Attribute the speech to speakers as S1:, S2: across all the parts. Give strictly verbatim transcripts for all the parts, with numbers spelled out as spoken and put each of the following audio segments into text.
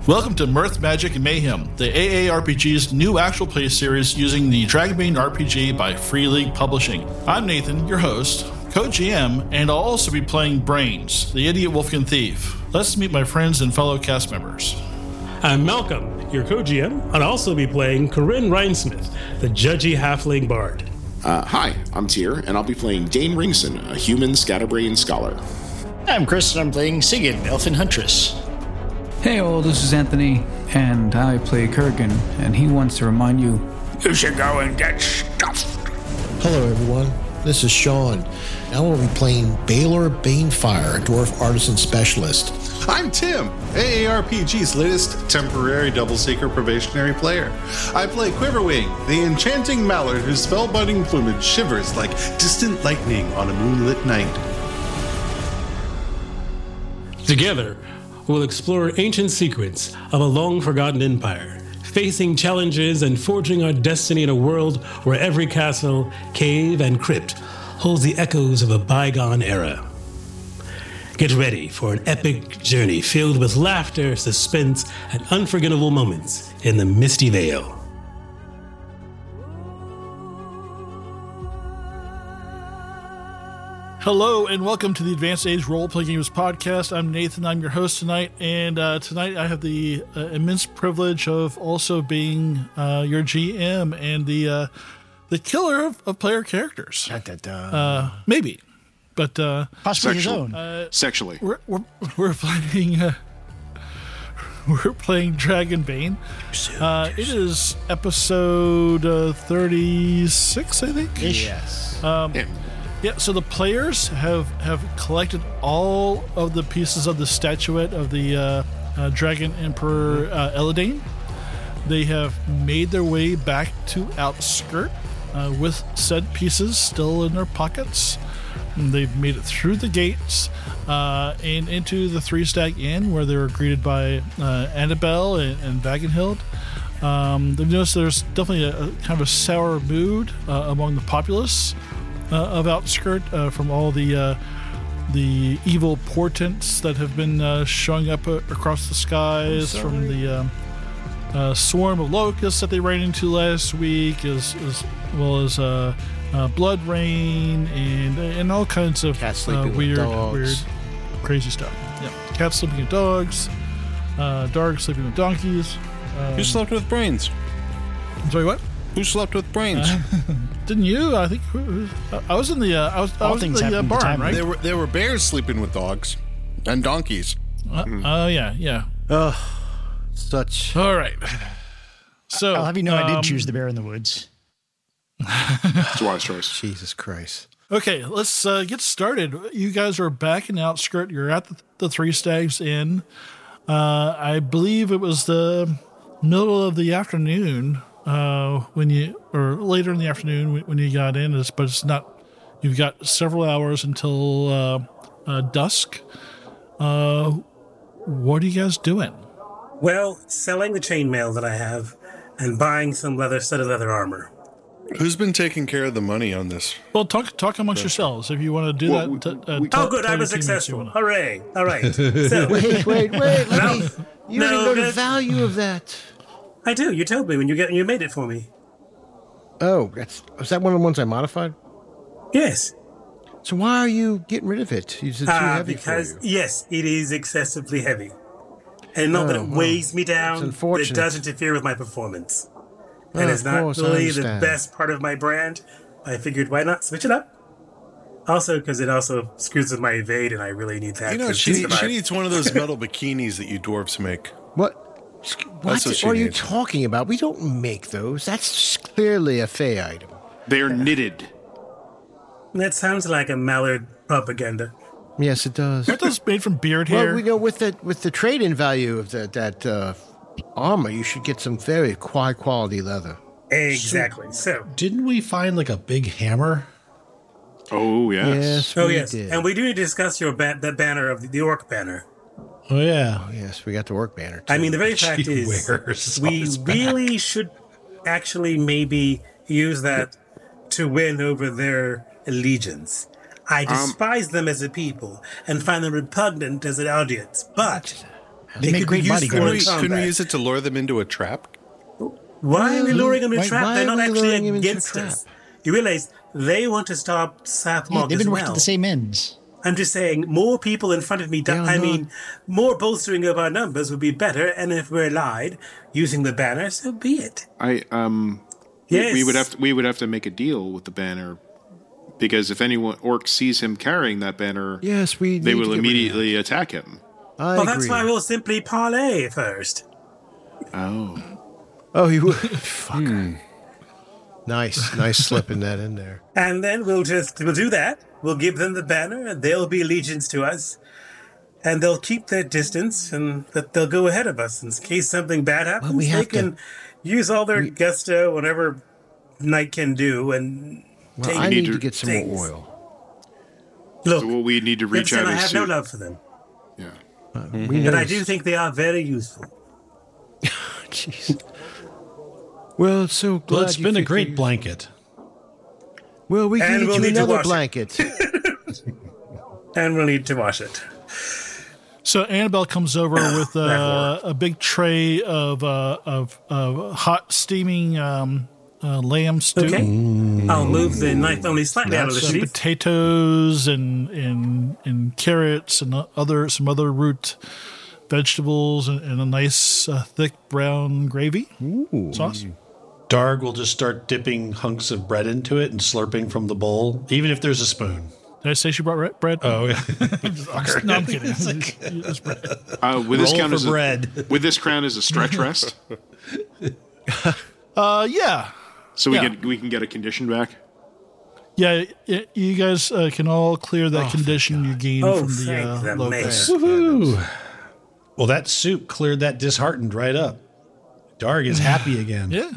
S1: Welcome to Mirth, Magic, and Mayhem, the A A R P G's new actual play series using the Dragonbane R P G by Free League Publishing. I'm Nathan, your host, co-G M, and I'll also be playing Brains, the idiot Wolfkin thief. Let's meet my friends and fellow cast members.
S2: I'm Malcolm, your co-G M. I'll also be playing Corinne Rhinesmith, the judgy halfling bard.
S3: Uh, hi, I'm Tyr, and I'll be playing Dane Ringson, a human scatterbrain scholar.
S4: I'm Chris, and I'm playing Sigyn, Elfin Huntress.
S5: Hey all, this is Anthony, and I play Kurgan, and he wants to remind you,
S6: you should go and get stuffed.
S7: Hello everyone, this is Sean. I will be playing Baylor Banefire, a dwarf artisan specialist.
S8: I'm Tim, A A R P G's latest temporary double seeker probationary player. I play Quiverwing, the enchanting mallard whose spellbinding plumage shivers like distant lightning on a moonlit night.
S2: Together, we'll explore ancient secrets of a long-forgotten empire, facing challenges and forging our destiny in a world where every castle, cave, and crypt holds the echoes of a bygone era. Get ready for an epic journey filled with laughter, suspense, and unforgettable moments in the Misty Vale.
S1: Hello and welcome to the Advanced Age Role-Playing Games podcast. I'm Nathan, I'm your host tonight, and uh, tonight I have the uh, immense privilege of also being uh, your G M and the uh, the killer of, of player characters.
S4: Da, da, da.
S1: Uh, maybe, but uh,
S4: possibly his
S3: Sexual.
S4: own.
S3: Uh, Sexually,
S1: we're we're, we're playing uh, we're playing Dragonbane. Uh, it is episode uh, thirty-six, I think.
S4: Yes.
S1: Um,
S3: yeah.
S1: Yeah, so the players have, have collected all of the pieces of the statuette of the uh, uh, Dragon Emperor uh, Eladane. They have made their way back to Outskirt uh, with said pieces still in their pockets. And they've made it through the gates uh, and into the Three Stag Inn, where they were greeted by uh, Annabelle and, and Vagenhild. Um, they've noticed there's definitely a, a kind of a sour mood uh, among the populace Uh, of Outskirt uh, from all the uh, the evil portents that have been uh, showing up uh, across the skies from the uh, uh, swarm of locusts that they ran into last week, as, as well as uh, uh, blood rain and and all kinds of uh, weird, weird, crazy stuff. Yeah, cats sleeping with dogs, uh, dogs sleeping with donkeys. Um,
S8: Who slept with brains?
S1: Sorry, what?
S8: Who slept with brains?
S1: Uh, didn't you? I think I was in the uh, I was, I was in the uh, barn, right?
S8: There were there were bears sleeping with dogs and donkeys.
S1: Oh uh, mm. uh, yeah, yeah.
S7: Oh, such.
S1: All right. So
S4: I'll have you know,
S1: um,
S4: I did choose the bear in the woods.
S3: It's a wise choice.
S7: Jesus Christ.
S1: Okay, let's uh, get started. You guys are back in Outskirt. You're at the, the Three Stags Inn. Uh, I believe it was the middle of the afternoon. Uh, when you, or later in the afternoon when you got in, but it's not, you've got several hours until uh, uh, dusk. Uh, what are you guys doing?
S2: Well, selling the chainmail that I have and buying some leather, studded leather armor.
S8: Who's been taking care of the money on this?
S1: Well, talk talk amongst yourselves if you want to do
S3: well,
S1: that.
S3: We,
S1: t- uh,
S3: we,
S1: t-
S2: oh, good, I was successful. Hooray. All right. So,
S7: Wait, wait, wait. Let
S2: no,
S7: me. You
S2: no,
S7: don't even know the
S2: that,
S7: value of that.
S2: I do. You told me when you get you made it for me.
S7: Oh, that's is that one of the ones I modified?
S2: Yes.
S7: So why are you getting rid of it? Is it too
S2: uh,
S7: heavy
S2: because,
S7: for you?
S2: yes, it is excessively heavy. And not
S7: Oh,
S2: that it
S7: well,
S2: weighs me down,
S7: it's
S2: but it
S7: unfortunate.
S2: does interfere with my performance.
S7: Oh,
S2: and
S7: of
S2: it's not
S7: course, I
S2: really the
S7: understand.
S2: best part of my brand. I figured, why not switch it up? Also, because it also screws with my evade, and I really need that.
S8: You know,
S2: to
S8: she,
S2: survive.
S8: she needs one of those metal bikinis that you dwarves make.
S7: What? What,
S8: That's what she
S7: what are you
S8: needs.
S7: talking about? We don't make those. That's clearly a Fey item.
S3: They're knitted.
S2: That sounds like a Mallard propaganda.
S7: Yes, it does.
S1: Aren't those made from beard hair?
S7: Well, we know with the with the trade-in value of the, that uh, armor, you should get some very high quality leather.
S2: Exactly. So,
S9: didn't we find like a big hammer?
S3: Oh yes.
S7: Yes,
S2: oh
S7: we
S2: yes,
S7: did.
S2: and we do need to discuss your ba- that banner of the, the orc banner.
S9: Oh yeah.
S7: Oh, yes, we got the work banner too.
S2: I mean, the very fact
S9: She
S2: is,
S9: wears
S2: we
S9: on his back.
S2: really should actually maybe use that to win over their allegiance. I despise um, them as a people and find them repugnant as an audience, but
S4: They make great
S8: Use- couldn't, we,
S4: bodyguards.
S8: couldn't we use it to lure them into a trap?
S10: Why are we luring them into a
S7: Why-
S10: trap?
S7: why
S10: They're
S7: are
S10: not
S7: we
S10: actually
S7: luring him into a
S10: against
S7: trap?
S10: us. You realize they want to stop Sathmog
S4: Yeah, they've
S10: as
S4: been
S10: well.
S4: working at the same ends.
S10: I'm just saying, more people in front of me.
S7: They are
S10: I
S7: not-
S10: mean, more bolstering of our numbers would be better. And if we're lied using the banner, so be it.
S3: I um,
S10: Yes.
S3: we would have to, we would have to make a deal with the banner, because if anyone orc sees him carrying that banner,
S7: Yes, we.
S3: they
S7: need
S3: will
S7: to get rid of
S3: immediately attack him.
S7: that. I
S10: Well,
S7: agree.
S10: that's why we'll simply parlay first.
S3: Oh,
S7: Oh, he would. Fucker. Nice, nice slipping that in there.
S10: And then we'll just we'll do that. We'll give them the banner, and they'll be allegiance to us, and they'll keep their distance, and that they'll go ahead of us in case something bad happens.
S7: we
S10: they
S7: have to-
S10: can use all their gusto, whatever Knight can do, and
S7: Well,
S10: take
S7: I need
S3: to-
S7: to get some
S10: things.
S7: more oil.
S10: Look.
S3: so what we need to reach
S10: Gibson,
S3: out
S10: I
S3: is
S10: have
S3: to,
S10: no love for them,
S3: yeah.
S7: We
S10: but
S7: know
S10: I
S7: this-
S10: do think they are very useful.
S7: Jeez. Well, it's so glad
S9: Well, it's
S7: you
S9: been a
S7: figured
S9: great
S7: you-
S9: blanket.
S7: Well, we can
S10: And
S7: get
S10: we'll
S7: you
S10: need to
S7: another
S10: wash it.
S7: blanket.
S10: And we'll need to wash it.
S1: So Annabelle comes over with uh, a big tray of uh, of, of hot steaming um, uh, lamb stew.
S10: Okay. I'll move the knife only slightly out of the
S1: Some
S10: sheath.
S1: potatoes and, and and carrots and other some other root vegetables and, and a nice uh, thick brown gravy sauce.
S9: Darg will just start dipping hunks of bread into it and slurping from the bowl, even if there's a spoon.
S1: Did I say she brought re- bread?
S9: Oh, yeah.
S1: No, I'm kidding. It's bread.
S3: Uh, with this
S9: Roll
S3: count
S9: for
S3: as a,
S9: bread.
S3: with this crown as a stretch rest,
S1: Uh, yeah,
S3: so we
S1: Yeah.
S3: can we can get a condition back.
S1: yeah. y- You guys uh, can all clear that condition you gained
S10: Oh,
S1: from the
S10: thank
S1: uh,
S10: the
S1: locust.
S10: mace.
S9: Woohoo. Well, that soup cleared that disheartened right up. Darg is happy again.
S1: Yeah.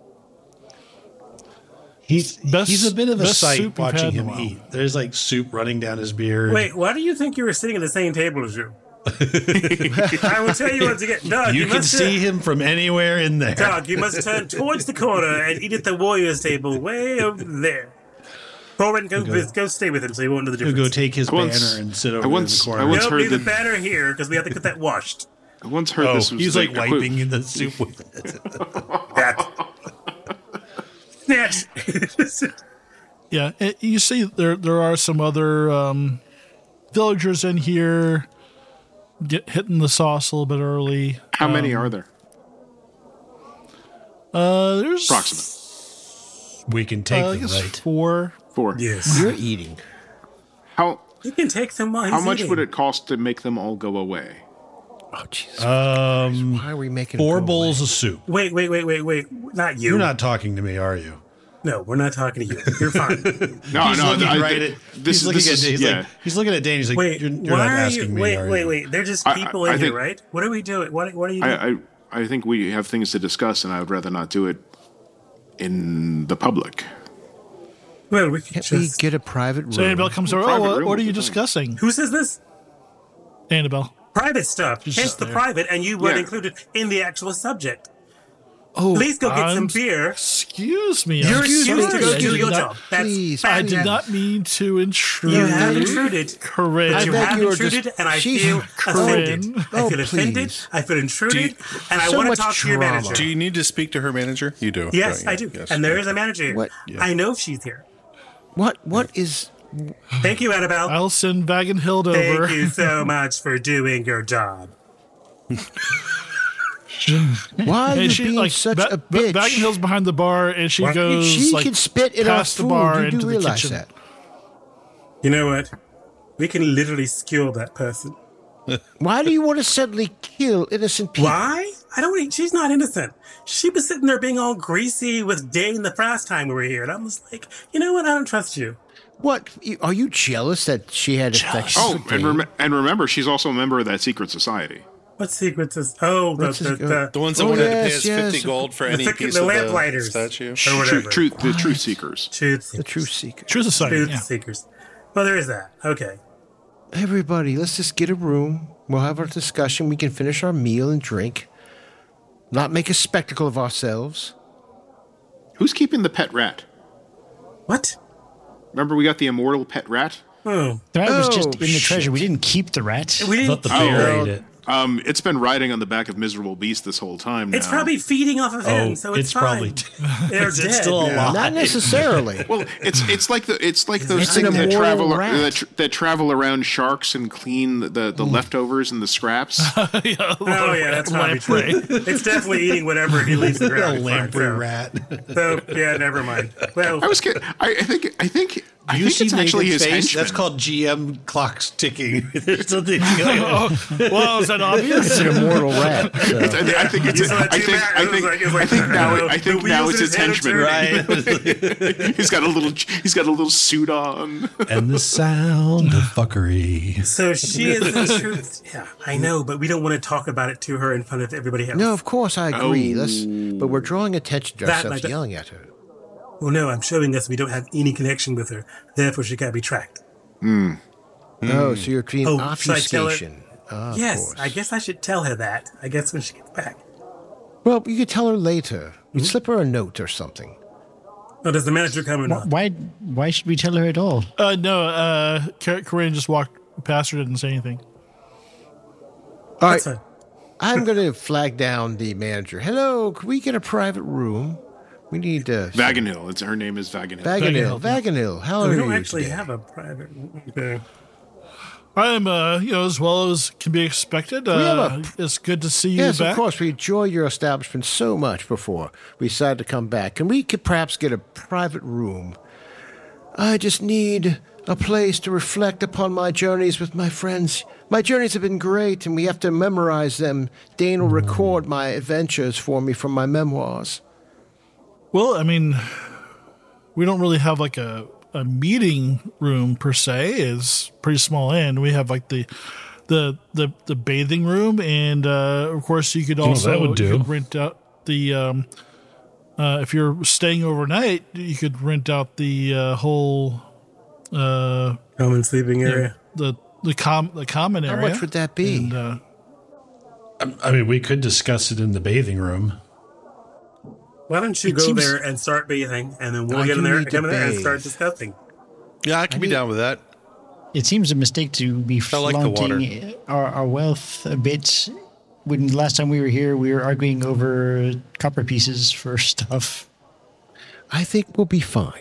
S9: He's
S1: Best-
S9: he's a bit of a
S1: best
S9: sight
S1: soup we've
S9: watching
S1: had in a
S9: him
S1: while.
S9: eat. There's like soup running down his beard.
S10: Wait, why do you think you were sitting at the same table as you? I will tell you once again. Doug,
S9: you
S10: you,
S9: can
S10: must
S9: see him from anywhere in there.
S10: Doug, you must turn towards the corner and eat at the warriors' table way over there. Corbin, go, go, go stay with him so you won't know the
S9: He'll
S10: difference.
S9: go take his
S3: I once-
S9: banner and sit
S3: I
S9: over
S3: once-
S9: in the
S3: I
S9: corner.
S3: once
S10: Don't
S3: heard
S10: leave the
S3: that-
S10: banner here because we have to get that washed.
S3: I once heard
S9: oh,
S3: this was
S9: he's like
S3: equi-
S9: wiping in the soup with it.
S10: That. Snatch.
S1: Yeah, it, you see, there there are some other um, villagers in here, get hitting the sauce a little bit early.
S3: How many
S1: Um,
S3: are there?
S1: Uh, there's
S3: Approximate
S9: We can take
S1: uh, I
S9: them,
S1: guess
S9: right?
S1: four.
S3: four.
S10: Yes.
S7: You're eating.
S3: How
S10: You can take them while he's
S3: how much
S10: eating.
S3: would it cost to make them all go away?
S7: Oh, Jesus.
S9: Um,
S7: Why are we making
S9: four
S7: it go
S9: bowls
S7: away?
S9: of soup.
S10: Wait, wait, wait, wait, wait. Not you.
S9: You're not talking to me, are you?
S10: No, we're not talking to you. You're fine.
S3: No,
S9: he's
S3: no.
S9: looking
S3: I,
S9: right
S3: th-
S9: at.
S3: this
S9: he's
S3: is
S9: looking
S3: this
S9: at.
S3: is
S9: He's
S3: yeah.
S9: like. He's looking at Dane. He's like,
S10: Wait,
S9: you're, you're
S10: why
S9: not
S10: are
S9: asking
S10: you?
S9: me.
S10: Wait,
S9: are
S10: wait,
S9: you?
S10: wait. They're just
S3: I-
S10: people
S3: I
S10: in here,
S3: think-
S10: right? What are we doing? What, what are you doing?
S3: I, I I think we have things to discuss, and I would rather not do it in the public.
S10: well, we can
S7: Can't we
S10: just.
S7: get a private room?
S1: So Annabelle comes over. Oh,
S3: Private
S1: what,
S3: room
S1: what are
S3: would
S1: you
S3: be fine.
S1: discussing,
S10: Who says this?
S1: Annabelle?
S10: Private stuff. Hence
S1: just
S10: the
S1: there.
S10: private, and you weren't
S3: Yeah.
S10: included in the actual subject.
S1: Oh,
S10: Please go get
S1: I'm-
S10: some beer.
S1: Excuse me.
S10: You're
S1: I'm
S10: excused
S1: sorry.
S10: to go
S1: I
S10: do
S1: did
S10: your
S1: not-
S10: job. That's
S7: please,
S1: I
S10: fantastic.
S1: did not mean to intrude.
S10: You have intruded.
S1: Corinne.
S10: But you
S7: beg
S10: have
S7: you are
S10: intruded,
S7: just-
S10: and I
S7: She's-
S10: feel offended.
S1: Corinne.
S10: I
S7: Oh,
S10: feel offended.
S7: please.
S10: I feel intruded,
S8: Do you-
S10: and I
S7: so
S10: want
S7: much
S10: to talk to your
S7: drama.
S10: manager.
S8: Do you need to speak to her manager? You do.
S10: yes,
S8: don't you?
S10: I do.
S8: Yes.
S10: And there is a manager here.
S7: What?
S10: I know she's here.
S7: What? What is?
S10: Thank you, Annabelle.
S1: I'll send Vagenhild over.
S10: Thank you so much for doing your job.
S7: Why are you
S1: And she
S7: being
S1: like
S7: such
S1: Va-
S7: a
S1: Va-
S7: bitch?
S1: Vagenhild's behind the bar, and she
S10: What?
S1: goes
S7: she
S1: like
S7: can spit in our
S1: past
S7: food.
S1: the bar
S7: you
S1: into
S7: do
S1: the
S7: realize
S1: kitchen.
S7: that?
S10: You know what? We can literally skewer that person.
S7: Why do you want to suddenly kill innocent people?
S10: Why? I don't. e- She's not innocent. She was sitting there being all greasy with Dane the last time we were here, and I was like, you know what? I don't trust you.
S7: What? You- Are you jealous that she had affection
S3: Oh,
S7: for
S3: and,
S7: Dane?
S3: rem- and remember, she's also a member of that secret society.
S10: What secrets is? Oh, the
S7: What's
S10: the,
S7: his-
S10: the,
S8: The ones that
S7: Oh,
S8: wanted to
S7: yes,
S8: pay us
S7: yes.
S8: fifty gold for
S10: The
S8: any
S10: thick-
S8: piece
S10: the
S8: of the
S10: lamplighters.
S8: statue.
S10: or
S3: Truth,
S10: whatever.
S3: truth, the truth seekers.
S10: Truth
S7: the truth seeker.
S1: True Society.
S10: Truth
S1: Yeah.
S10: seekers. Well, there is that. Okay.
S7: Everybody, let's just get a room. We'll have our discussion. We can finish our meal and drink. Not make a spectacle of ourselves.
S3: Who's keeping the pet rat?
S10: What?
S3: Remember, we got the immortal pet rat.
S10: Oh,
S4: The rat was
S7: Oh,
S4: just in the
S7: shit.
S4: treasure. We didn't keep the rat.
S10: we
S9: I thought
S10: didn't.
S9: the bear
S3: Oh.
S9: ate it.
S3: Um, it's been riding on the back of Miserable Beast this whole time now.
S10: It's probably feeding off of him,
S9: Oh,
S10: so it's,
S9: it's
S10: fine.
S9: probably-
S10: They're
S9: It's
S10: dead.
S9: still
S10: now.
S9: alive.
S7: Not necessarily.
S3: Well, it's it's like the it's like those
S7: It's an
S3: things that
S7: immoral
S3: travel
S7: rat.
S3: that, tr- that travel around sharks and clean the the, the leftovers and the scraps.
S10: Oh yeah, that's probably true. It's definitely eating whatever he leaves the
S9: A
S10: ground.
S9: lamprey rat.
S10: So yeah, never mind. Well,
S3: I was kidding. I, I think I think I
S9: You
S3: think
S9: see
S3: it's actually
S9: Nathan's
S3: his
S9: face?
S3: henchman.
S9: That's called G M clocks ticking. There's something.
S1: Oh, well, is that obvious?
S7: It's an immortal rat. So.
S3: I, thi- I think it's.
S10: You saw that
S3: I
S10: too,
S3: think.
S10: Matt?
S3: I
S10: It was
S3: think.
S10: like- it was like,
S3: I think now.
S10: uh,
S3: I think
S10: the
S3: now
S10: wheels
S3: it's
S10: in
S3: his
S10: his head are
S3: henchman.
S9: Right.
S3: He's got a little. He's got a little suit on.
S9: And the sound of fuckery.
S10: so she is the truth. Yeah, I know, but we don't want to talk about it to her in front of everybody else.
S7: No, of course I agree.
S3: Oh.
S7: Let's, but we're drawing attention to
S10: That-
S7: ourselves,
S10: that-
S7: yelling at her.
S10: Well, no, I'm showing us we don't have any connection with her. Therefore, she can't be tracked.
S7: Oh, so you're creating
S10: Oh, should I tell her?
S7: obfuscation. Ah, of
S10: yes,
S7: course.
S10: I guess I should tell her that. I guess when she gets back.
S7: Well, you could tell her later. You
S10: Hmm?
S7: slip her a note or something.
S10: Oh, does the manager come or not?
S11: Why? Why should we tell her at all?
S1: Uh, no, uh, Car- Corinne just walked past her, didn't say anything.
S7: All right,
S10: That's fine.
S7: I'm going to flag down the manager. Hello, can we get a private room? We need uh,
S3: Vaganil. It's her name is Vaganil.
S7: Vaganil. Vaganil. How
S10: Oh,
S7: are
S10: we
S7: you
S10: don't actually
S7: today?
S10: have a private. Okay.
S1: I'm, uh, you know, as well as can be expected.
S7: have
S1: Uh,
S7: a-
S1: it's good to see you
S7: Yes,
S1: back.
S7: of course. We enjoyed your establishment so much before we decided to come back. And we could perhaps get a private room. I just need a place to reflect upon my journeys with my friends. My journeys have been great, and we have to memorize them. Dane will record my adventures for me from my memoirs.
S1: Well, I mean, we don't really have like a, a meeting room per se. It's pretty small end. We have like the the the, the bathing room, and uh, of course you could
S9: know what
S1: also
S9: that would
S1: you
S9: do?
S1: could rent out the um, uh, if you're staying overnight, you could rent out the uh, whole uh,
S10: Common sleeping
S1: you know,
S10: area.
S1: the the com the common
S7: How
S1: area.
S7: much would that be?
S1: And, uh,
S9: I mean, we could discuss it in the bathing room.
S10: Why don't you
S11: It
S10: go
S11: seems-
S10: there and start bathing, and then we'll
S7: I
S10: get in
S7: do
S10: there,
S7: need to
S10: come in there, and
S7: bathe.
S10: start discussing.
S8: Yeah, I can be down with that.
S11: It seems a mistake to be
S8: I like the water.
S11: flaunting our, our wealth a bit. When the last time we were here, we were arguing over copper pieces for stuff.
S7: I think we'll be fine.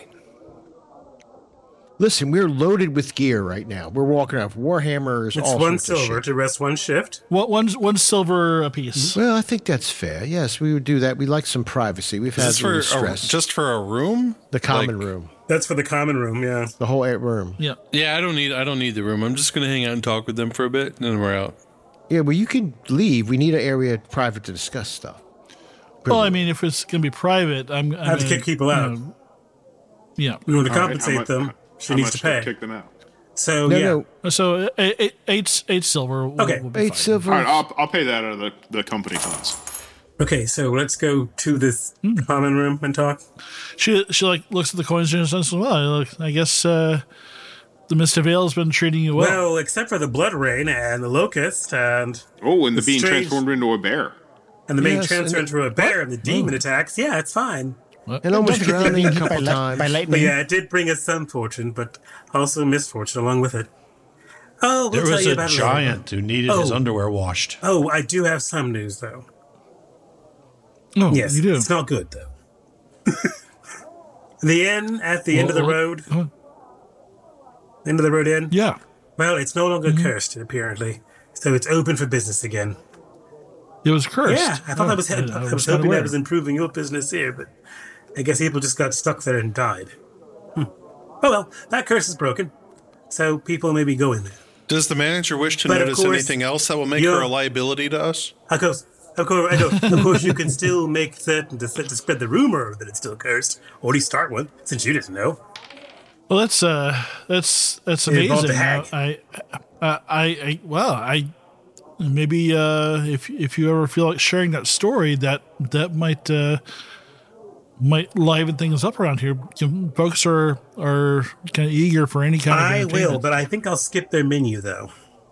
S7: Listen, we're loaded with gear right now. We're walking off Warhammers,
S10: It's
S7: all
S10: one
S7: sorts of
S10: silver
S7: shit.
S10: to rest one shift.
S1: One, one, one silver a piece.
S7: Well, I think that's fair. Yes, we would do that. We like some privacy. We've
S8: Is
S7: had
S8: this
S7: a
S8: for
S7: little
S8: a,
S7: stress.
S8: just for a room?
S7: the common
S8: like-
S7: room,
S10: That's for the common room, yeah.
S7: the whole eight room.
S1: Yeah.
S12: Yeah, I don't need I don't need the room. I'm just gonna hang out and talk with them for a bit, and then we're out.
S7: Yeah, well, you can leave. We need an area private to discuss stuff.
S1: Well, I mean, if it's going to be private, I'm.
S10: I have to kick people out.
S1: Yeah.
S10: We want to
S3: All right,
S10: compensate
S3: how mu-
S10: them. She
S3: how
S10: needs
S3: much
S10: to pay.
S3: Kick them out.
S10: So,
S7: No,
S10: yeah.
S7: no,
S1: So eight, eight, eight, eight silver. Will,
S10: Okay.
S1: will be
S7: eight
S1: fine.
S7: silver.
S3: All right, I'll I'll pay that out of the, the company funds.
S10: Okay, so let's go to this
S1: Hmm.
S10: common room and talk.
S1: She she like looks at the coins and says, "Well, look, I guess uh, the Mist of Vale has been treating you well."
S10: Well, except for the blood rain and the locust and
S3: Oh, and the
S10: It's
S3: being
S10: strange.
S3: transformed into a bear.
S10: and the being
S7: Yes,
S10: transferred
S7: and-
S10: into a bear and the demon attacks. Yeah, it's fine.
S7: and almost
S11: Don't you
S7: drowning a
S11: think
S7: couple
S11: by, li-
S7: times.
S11: by
S10: But
S11: lightning?
S10: yeah, it did bring us some fortune, but also misfortune along with it. Oh, we'll
S9: There
S10: tell
S9: was
S10: you
S9: a
S10: about it
S9: giant who needed his
S10: Oh.
S9: underwear washed.
S10: later. Oh, I do have some news though.
S1: Oh,
S10: Yes,
S1: you do.
S10: it's not good though. The inn at the end of the
S1: Well,
S10: road.
S1: oh.
S10: End of the road inn.
S1: Yeah.
S10: Well, it's no longer
S1: Mm-hmm.
S10: cursed apparently, so it's open for business again.
S1: It was cursed.
S10: Yeah, I thought
S1: Oh,
S10: that was. I, I was
S1: not
S10: hoping
S1: aware.
S10: that was improving your business here, but I guess people just got stuck there and died. Hmm. Oh well, that curse is broken, so people maybe go in there.
S8: Does the manager wish to
S10: But of
S8: notice
S10: course,
S8: anything else that will make
S10: you're-
S8: her a liability to us?
S10: Of course, of course, I know. Of course, you can still make certain to, to spread the rumor that it's still cursed, or at least start one, since you didn't know.
S1: Well, that's uh, that's that's
S10: It involved
S1: amazing.
S10: a hag.
S1: I, I, I, I, well, I maybe uh, if if you ever feel like sharing that story, that that might uh, might liven things up around here. Folks are are kind of eager for any kind of.
S10: I will,
S1: entertainment.
S10: but I think I'll skip their menu though.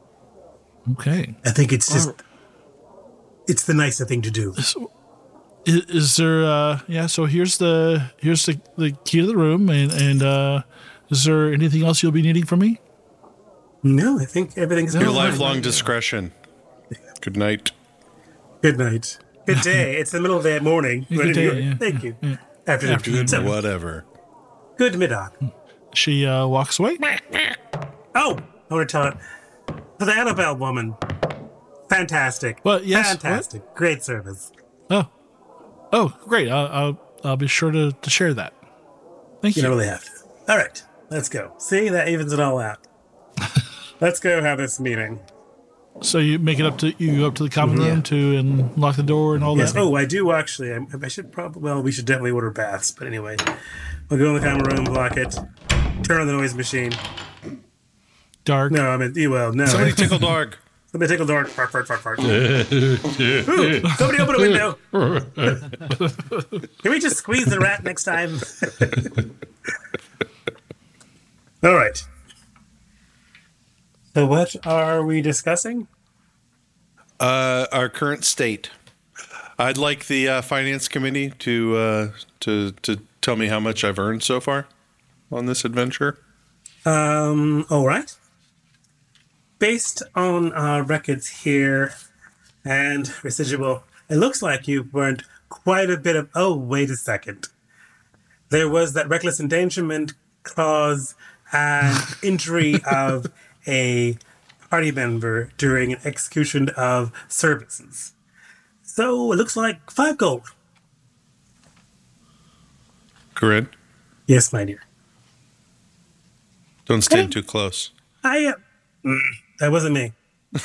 S1: Okay.
S10: I think it's just it's the nicer thing to do.
S1: Is, is there? Uh, yeah. So here's the here's the, the key to the room, and and uh, is there anything else you'll be needing from me?
S10: No, I think everything's
S8: Your
S10: fine.
S8: lifelong discretion. Good night.
S10: Good night. Good day. It's the middle of the morning.
S1: Good day, yeah.
S10: Thank you.
S1: Yeah.
S10: Afternoon.
S8: Good
S10: So,
S8: whatever.
S10: good middag.
S1: She uh, walks away.
S10: Oh, I want to tell it. To the Annabelle woman. Fantastic.
S1: What? Yes,
S10: Fantastic. Great service.
S1: Oh, oh, great! I'll I'll, I'll be sure to, to share that. Thank
S10: You
S1: you.
S10: don't really have to. All right. Let's go. See, that evens it all out. Let's go have this meeting.
S1: So you make it up to you go up to the common room to and lock the door and all
S10: Yes.
S1: that.
S10: Oh, I do actually. I, I should probably. Well, we should definitely order baths. But anyway, we'll go in the common room, lock it, turn on the noise machine.
S1: Dark.
S10: No, I mean, well, no.
S8: Somebody tickle dog.
S10: Somebody tickle dog. Fart, fart, fart, fart. Ooh, somebody open a window. Can we just squeeze the rat next time? All right. So, what are we discussing?
S8: Uh, our current state. I'd like the uh, finance committee to uh, to to tell me how much I've earned so far on this adventure.
S10: Um. All right. Based on our records here and residual, it looks like you've burned quite a bit of. Oh, wait a second. There was that reckless endangerment clause and injury of a party member during an execution of services. So it looks like five gold.
S8: Corinne,
S10: Yes, my dear.
S8: don't stand too close.
S10: I. Uh, mm, that wasn't me.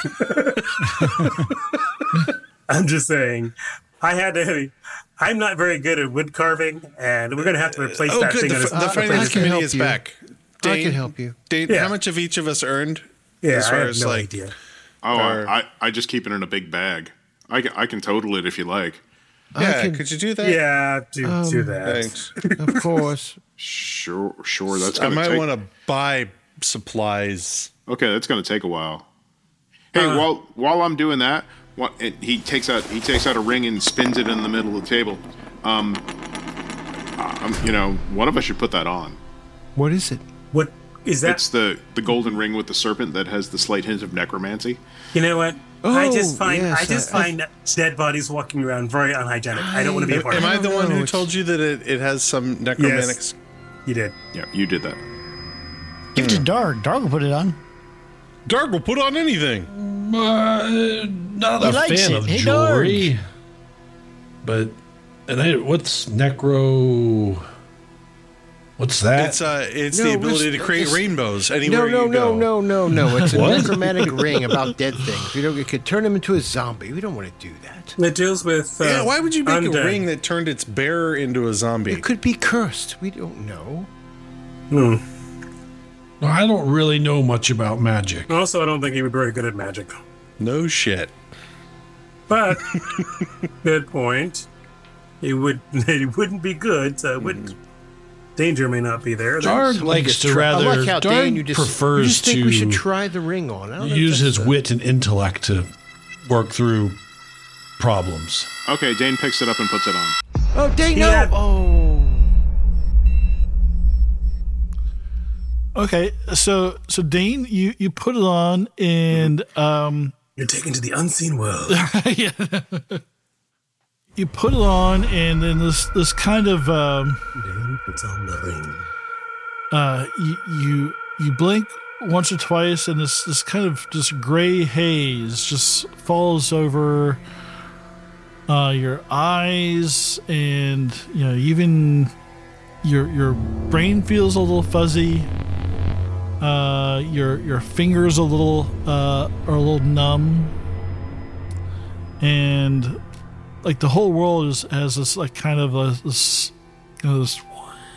S10: I'm just saying. I had to. I'm not very good at wood carving, and we're going to have to replace
S8: Oh,
S10: that
S8: good.
S10: thing.
S8: The,
S10: on
S8: f-
S10: his-
S8: the
S10: uh,
S8: finance
S10: replace it.
S8: committee is back.
S7: I can help you.
S8: Dane,
S10: Yeah.
S8: how much have each of us earned?
S10: Yeah,
S8: as
S10: I
S8: far
S10: have
S8: as
S10: no
S8: like,
S10: idea.
S3: Oh,
S8: Or-
S3: I, I, I just keep it in a big bag. I can, I can total it if you like.
S8: yeah,
S7: can-
S8: could you do that?
S10: Yeah, do,
S7: Um,
S10: do that.
S8: Thanks.
S7: Of course.
S3: Sure, sure. That's
S8: I
S3: gonna
S8: might
S3: take.
S8: want to buy supplies.
S3: Okay, that's gonna take a while. Hey,
S10: Uh,
S3: while while I'm doing that, what, it, he takes out he takes out a ring and spins it in the middle of the table. Um, um, you know, one of us should put that on.
S7: What is it?
S10: What is that?
S3: It's the the golden ring with the serpent that has the slight hint of necromancy.
S10: You know what? I
S7: Oh,
S10: just find
S7: yes,
S10: I just
S7: I- I-
S10: find dead bodies walking around very unhygienic. I don't want to be a part
S8: Am
S10: of
S8: I
S10: it.
S8: the one
S7: know,
S8: who
S7: it's-
S8: told you that it, it has some necromantic?
S10: Yes. You did.
S3: Yeah, you did that.
S11: Give it to Darg. Darg will put it on.
S8: Dark will put on anything.
S13: Uh, not
S11: He
S13: a
S11: likes
S13: fan
S11: it.
S13: of
S11: Hey,
S13: jewelry. But and I, what's necro? What's that?
S8: It's uh, it's
S7: No,
S8: the
S7: it
S8: ability
S7: was-
S8: to create
S7: it's-
S8: rainbows
S7: No,
S8: anywhere
S7: no,
S8: you
S7: no,
S8: go.
S7: no, no, no. It's a
S13: What?
S7: necromantic ring about dead things. We don't. It could turn him into a zombie. We don't want to do that.
S10: It deals with. Uh,
S8: Yeah, why would you make
S10: undead.
S8: a ring that turned its bearer into a zombie?
S7: It could be cursed. We don't know.
S10: Hmm.
S13: No, I don't really know much about magic.
S10: Also, I don't think he would be very good at magic.
S8: No shit.
S10: But good point. He would. He wouldn't be good. So it wouldn't. Danger may not be there.
S13: Darg
S7: Somebody
S13: likes
S7: just
S13: to
S7: try- I
S13: rather.
S7: like how,
S13: Darg
S7: Dan, you just, you
S13: prefers
S7: just think
S13: to
S7: we should try the ring on. I don't know if
S13: use
S7: that's
S13: his
S7: the-
S13: wit and intellect to work through problems.
S3: Okay, Dane picks it up and puts it on.
S7: Oh, Dane,
S10: He
S7: no!
S10: had-
S7: Oh.
S1: Okay, so so Dane, you you put it on and um
S10: You're taken to the unseen world.
S1: yeah. You put it on and then this this kind of um
S10: Dane puts on the ring.
S1: uh you you you blink once or twice and this this kind of just gray haze just falls over uh your eyes and you know even your your brain feels a little fuzzy. Uh, your your fingers a little uh, are a little numb, and like the whole world is has this like kind of a this, you know, this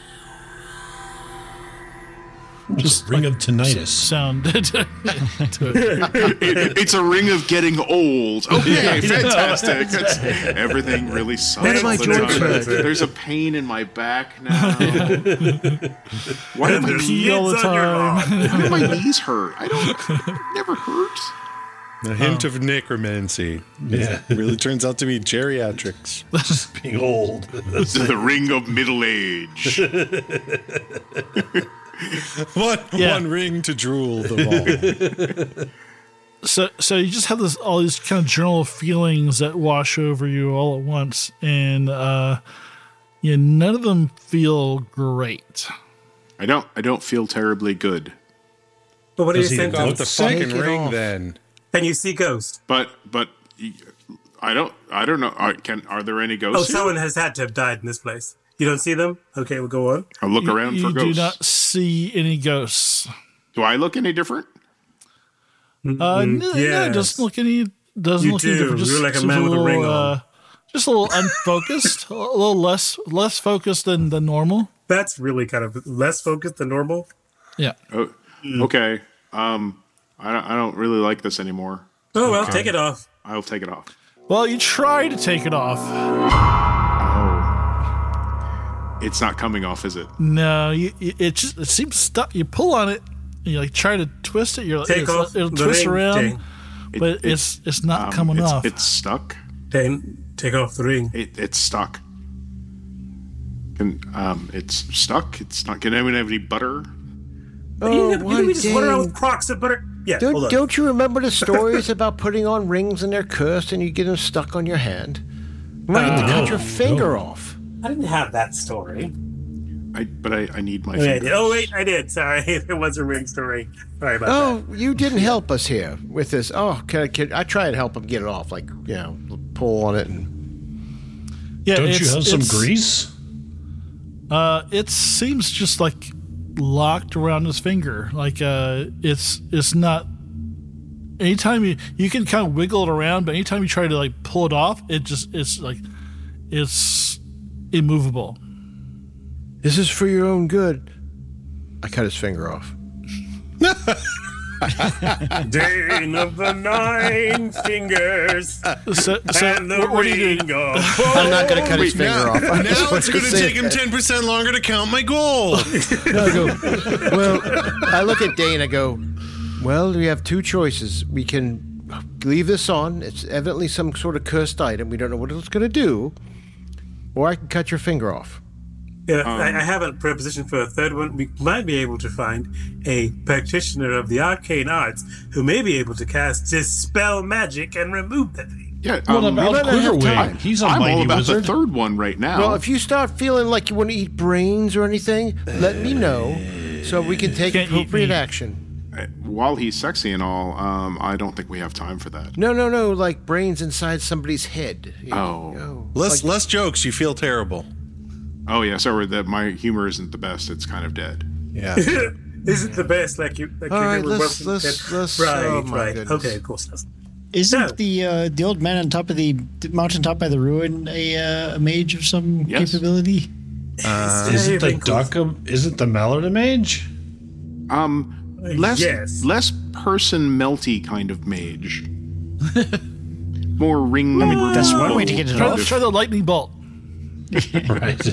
S13: Just ring of tinnitus.
S1: sound. to it.
S3: It- it's a ring of getting old. Okay,
S1: Yeah.
S3: fantastic. It's, everything really sucks.
S7: One of my
S3: all the
S7: joints
S3: time.
S7: hurt.
S3: There's a pain in my back now. Why do my
S1: Pee all the
S3: knees on your
S1: time.
S3: arm? Why do my knees hurt? I don't. It never hurts.
S8: A hint of necromancy.
S13: Yeah.
S8: It really turns out to be geriatrics.
S13: Just being old.
S3: The ring of middle age.
S8: one,
S1: Yeah.
S8: one ring to drool them all.
S1: So, so you just have this all these kind of general feelings that wash over you all at once, and uh, yeah, none of them feel great.
S3: I don't. I don't feel terribly good.
S10: But what do you
S12: Does he
S10: think?
S12: go
S10: of
S12: with the fucking ring then?
S10: Can you see ghosts?
S3: But but I don't. I don't know. Are, can are there any
S10: Oh,
S3: ghosts? here?
S10: someone has had to have died in this place. You don't see them? Okay, we'll go on.
S3: I look
S1: You-
S3: around
S1: you
S3: for ghosts.
S1: do not see any ghosts.
S3: Do I look any different?
S1: Uh, no, no,
S10: yes.
S1: it doesn't look any. Doesn't
S10: You
S1: look any
S10: do.
S1: different. Just
S10: You're like a
S1: seems
S10: man with a
S1: little,
S10: ring on.
S1: uh, Just a little unfocused, a little less less focused than than normal.
S10: That's really kind of less focused than normal.
S1: Yeah.
S3: Oh, okay. Um, I don't, I don't really like this anymore.
S10: Oh, well,
S3: Okay.
S10: take it off.
S3: I'll take it off.
S1: Well, you try to take it off.
S3: It's not coming off, is it?
S1: No, you, you, it just it seems stuck. You pull on it, and you like try to twist it. You're like,
S10: Take
S1: it's,
S10: off
S1: it'll
S10: the
S1: twist
S10: ring,
S1: around,
S10: Dane.
S1: but
S3: It-
S1: it's it's not
S3: um,
S1: coming
S3: it's,
S1: off.
S3: It's stuck.
S10: Dane, take off the ring.
S3: It, it's stuck. Can, um, it's stuck. It's not. Can anyone have any butter?
S7: Oh,
S10: Didn't
S7: why,
S10: we just water out
S7: Dane?
S10: with crocks of butter? Yeah, hold
S7: Don't,
S10: on.
S7: don't you remember the stories about putting on rings and they're cursed and you get them stuck on your hand? You might have to
S10: Uh,
S7: cut
S10: no,
S7: your finger
S10: no.
S7: off.
S10: I didn't have that story.
S3: I, but I, I need my
S10: Oh, yeah, I
S3: finger.
S10: did. Oh, wait, I did. Sorry, there was a ring story. Sorry about
S7: Oh, you didn't help us here with this. Oh, can I, can, I try and help him get it off, like, you know, pull on it. And...
S1: Yeah,
S9: Don't you
S1: it's-
S9: have some
S1: it's-
S9: grease?
S1: Uh, it seems just like locked around his finger. Like uh, it's it's not. Anytime you you can kind of wiggle it around, but anytime you try to like pull it off, it just it's like it's immovable.
S7: This is for your own good. I cut his finger off.
S10: that. Dane of the Nine Fingers.
S1: So, so
S10: and the
S1: what, what do you
S10: ring
S1: do?
S10: of
S7: I'm not going to cut his
S3: Wait,
S7: finger
S3: now-
S7: off. I
S8: Now
S7: just want
S8: it's
S7: to
S8: going to
S7: say
S8: take him
S7: that.
S8: ten percent longer to count my goal.
S7: No, I go, well, I look at Dane, I go, well, we have two choices. We can leave this on. It's evidently some sort of cursed item. We don't know what it's going to do. Or I can cut your finger off.
S10: Yeah, I, I have a proposition for a third one. We might be able to find a practitioner of the arcane arts who may be able to cast dispel magic and remove that thing.
S3: Yeah.
S9: What
S3: um,
S9: about
S7: we might not have time.
S9: Quiverwing? He's a
S3: I'm
S9: mighty
S3: all about
S9: wizard.
S3: the third one right now.
S7: Well, if you start feeling like you want to eat brains or anything, let me know so we can take
S1: Can't eat
S7: appropriate
S1: me.
S7: action.
S3: Uh, while he's sexy and all, um, I don't think we have time for that.
S7: No, no, no, like brains inside somebody's head. You-
S3: Oh.
S7: oh,
S8: less
S7: like-
S8: less jokes. You feel terrible.
S3: Oh yeah, sorry that my humor isn't the best. It's kind of dead.
S8: Yeah.
S10: Isn't the best like you like
S7: All
S10: you
S7: right,
S10: remember
S7: let's-
S10: one-
S7: let's-
S10: that-
S7: let's-
S10: right,
S7: oh, my
S10: right.
S7: goodness.
S10: Okay, of course. That's,
S11: Isn't
S10: No.
S11: the uh, the old man on top of the mountaintop by the ruin a, uh, a mage of some
S3: Yes.
S11: capability?
S9: Uh, isn't the duck a, isn't the mallard a mage?
S3: Um, less
S10: yes.
S3: less person melty kind of mage. More ring.
S11: I mean, that's one way to get it
S1: Try,
S11: off.
S1: try the lightning bolt.
S9: Right.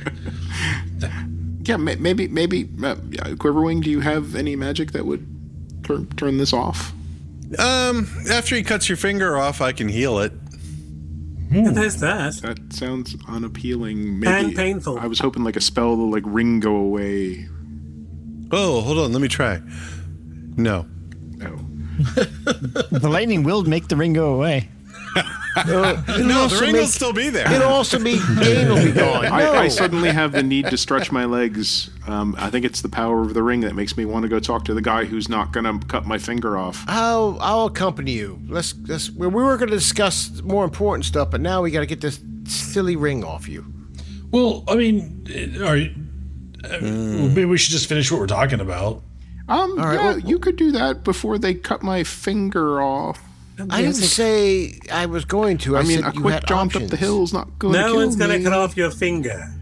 S3: Yeah, may- maybe maybe uh, yeah, Quiverwing. Do you have any magic that would turn turn this off?
S8: Um, after he cuts your finger off, I can heal it.
S10: And there's that.
S3: That sounds unappealing. Maybe
S10: And painful.
S3: I was hoping like a spell to like ring go away.
S8: Oh, hold on. Let me try. No.
S3: No.
S11: The lightning will make the ring go away.
S7: It'll
S8: No, the
S7: also
S8: ring will
S7: make-
S8: still be there.
S7: It'll also be Dane will be gone. No.
S3: I, I suddenly have the need to stretch my legs. Um, I think it's the power of the ring that makes me want to go talk to the guy who's not going to cut my finger off.
S7: I'll I'll accompany you. Let's let's. We were going to discuss more important stuff, but now we got to get this silly ring off you.
S9: Well, I mean, are you, uh, well, maybe we should just finish what we're talking about.
S3: Um,
S7: All right,
S3: yeah,
S7: well-
S3: you could do that before they cut my finger off.
S7: I didn't say I was going to. I,
S3: I mean,
S7: said
S3: a
S7: you
S3: quick
S7: had
S3: jaunt
S7: options.
S3: up the hill is not going to
S10: No
S3: kill
S10: one's gonna
S3: me.
S10: cut off your finger.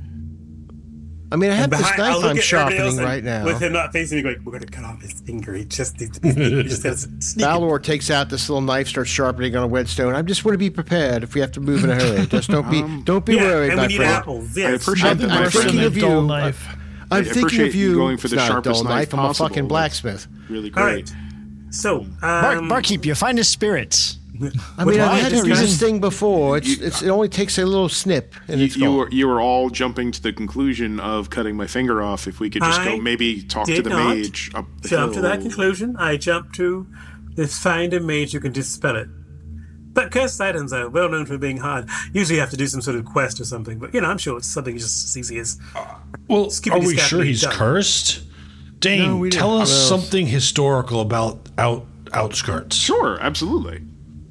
S7: I mean, I have
S10: And
S7: this
S10: behind- I'll
S7: knife
S10: look
S7: I'm
S10: at everybody
S7: sharpening
S10: else and
S7: right now.
S10: with him not facing me, going, "We're gonna cut off his finger. He just needs to be. He just has to sneak it."
S7: Balor takes out this little knife, starts sharpening on a whetstone. I just want to be prepared if we have to move in a hurry. Just don't be
S3: Um,
S7: don't be
S10: Yeah,
S7: worried,
S10: and we
S7: my
S10: need
S7: friend.
S10: apples.
S3: I
S10: Yes.
S3: appreciate
S7: I'm,
S3: that.
S7: I'm
S3: my friend.
S7: thinking of you.
S1: Dull knife.
S7: I'm
S3: I
S7: thinking
S3: appreciate
S7: of you.
S3: you going for
S7: It's
S3: the
S7: not a
S3: sharpest
S7: dull
S3: knife
S7: I'm a
S3: possible.
S7: fucking blacksmith.
S3: Really
S10: All
S3: great.
S10: right. So, um,
S11: Bar- barkeep, you find his spirits.
S7: I mean, I've
S11: Why?
S7: had to do
S11: Reason-
S7: this thing before. It's, it's it only takes a little snip and
S3: You,
S7: it's
S3: you
S7: gone.
S3: were you were all jumping to the conclusion of cutting my finger off. If we could just
S10: I
S3: go, maybe talk to
S10: did
S3: the
S10: not
S3: mage up the
S10: jump
S3: hill.
S10: to that conclusion. I jumped to is find a mage who can dispel it. But cursed items are well known for being hard. Usually you have to do some sort of quest or something, but you know, I'm sure it's something just as easy as.
S9: Well, are we sure he's done. cursed? Dane,
S3: No,
S9: tell us
S3: know.
S9: something historical about out outskirts.
S3: Sure, absolutely.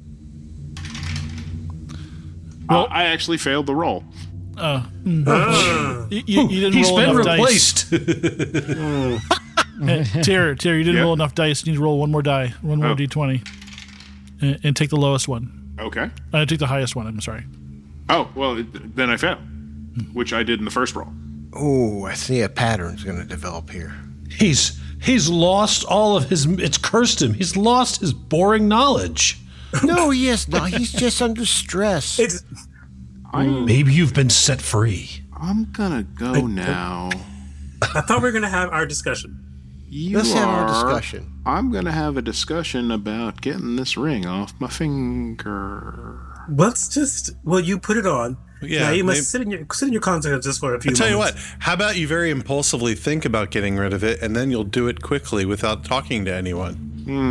S3: Well, uh, I actually failed the roll.
S1: Uh, uh, you, you, you didn't
S9: He's
S1: roll
S9: been
S1: enough
S9: replaced.
S1: dice. Hey, Tyr, Tyr, you didn't
S3: Yeah.
S1: roll enough dice. You need to roll one more die, one more
S3: Oh.
S1: d twenty, and, and take the lowest one.
S3: Okay.
S1: Uh, take the highest one. I'm sorry.
S3: Oh, well, it, then I failed, which I did in the first roll.
S7: Oh, I see a pattern's going to develop here.
S9: He's he's lost all of his. It's cursed him. He's lost his boring knowledge.
S7: No, he is not. He's just under stress.
S10: It's.
S9: Maybe you've been set free.
S3: I'm gonna go now.
S10: I thought we were going to have our discussion.
S3: You
S7: Let's have our
S3: are-
S7: discussion.
S3: I'm gonna have a discussion about getting this ring off my finger.
S10: Let's just. Well, you put it on.
S12: Yeah,
S10: Now you must
S12: maybe-
S10: sit in your sit in your console just for a few.
S12: I tell you what,
S10: moments.
S12: how about you very impulsively think about getting rid of it, and then you'll do it quickly without talking to anyone.
S3: Hmm.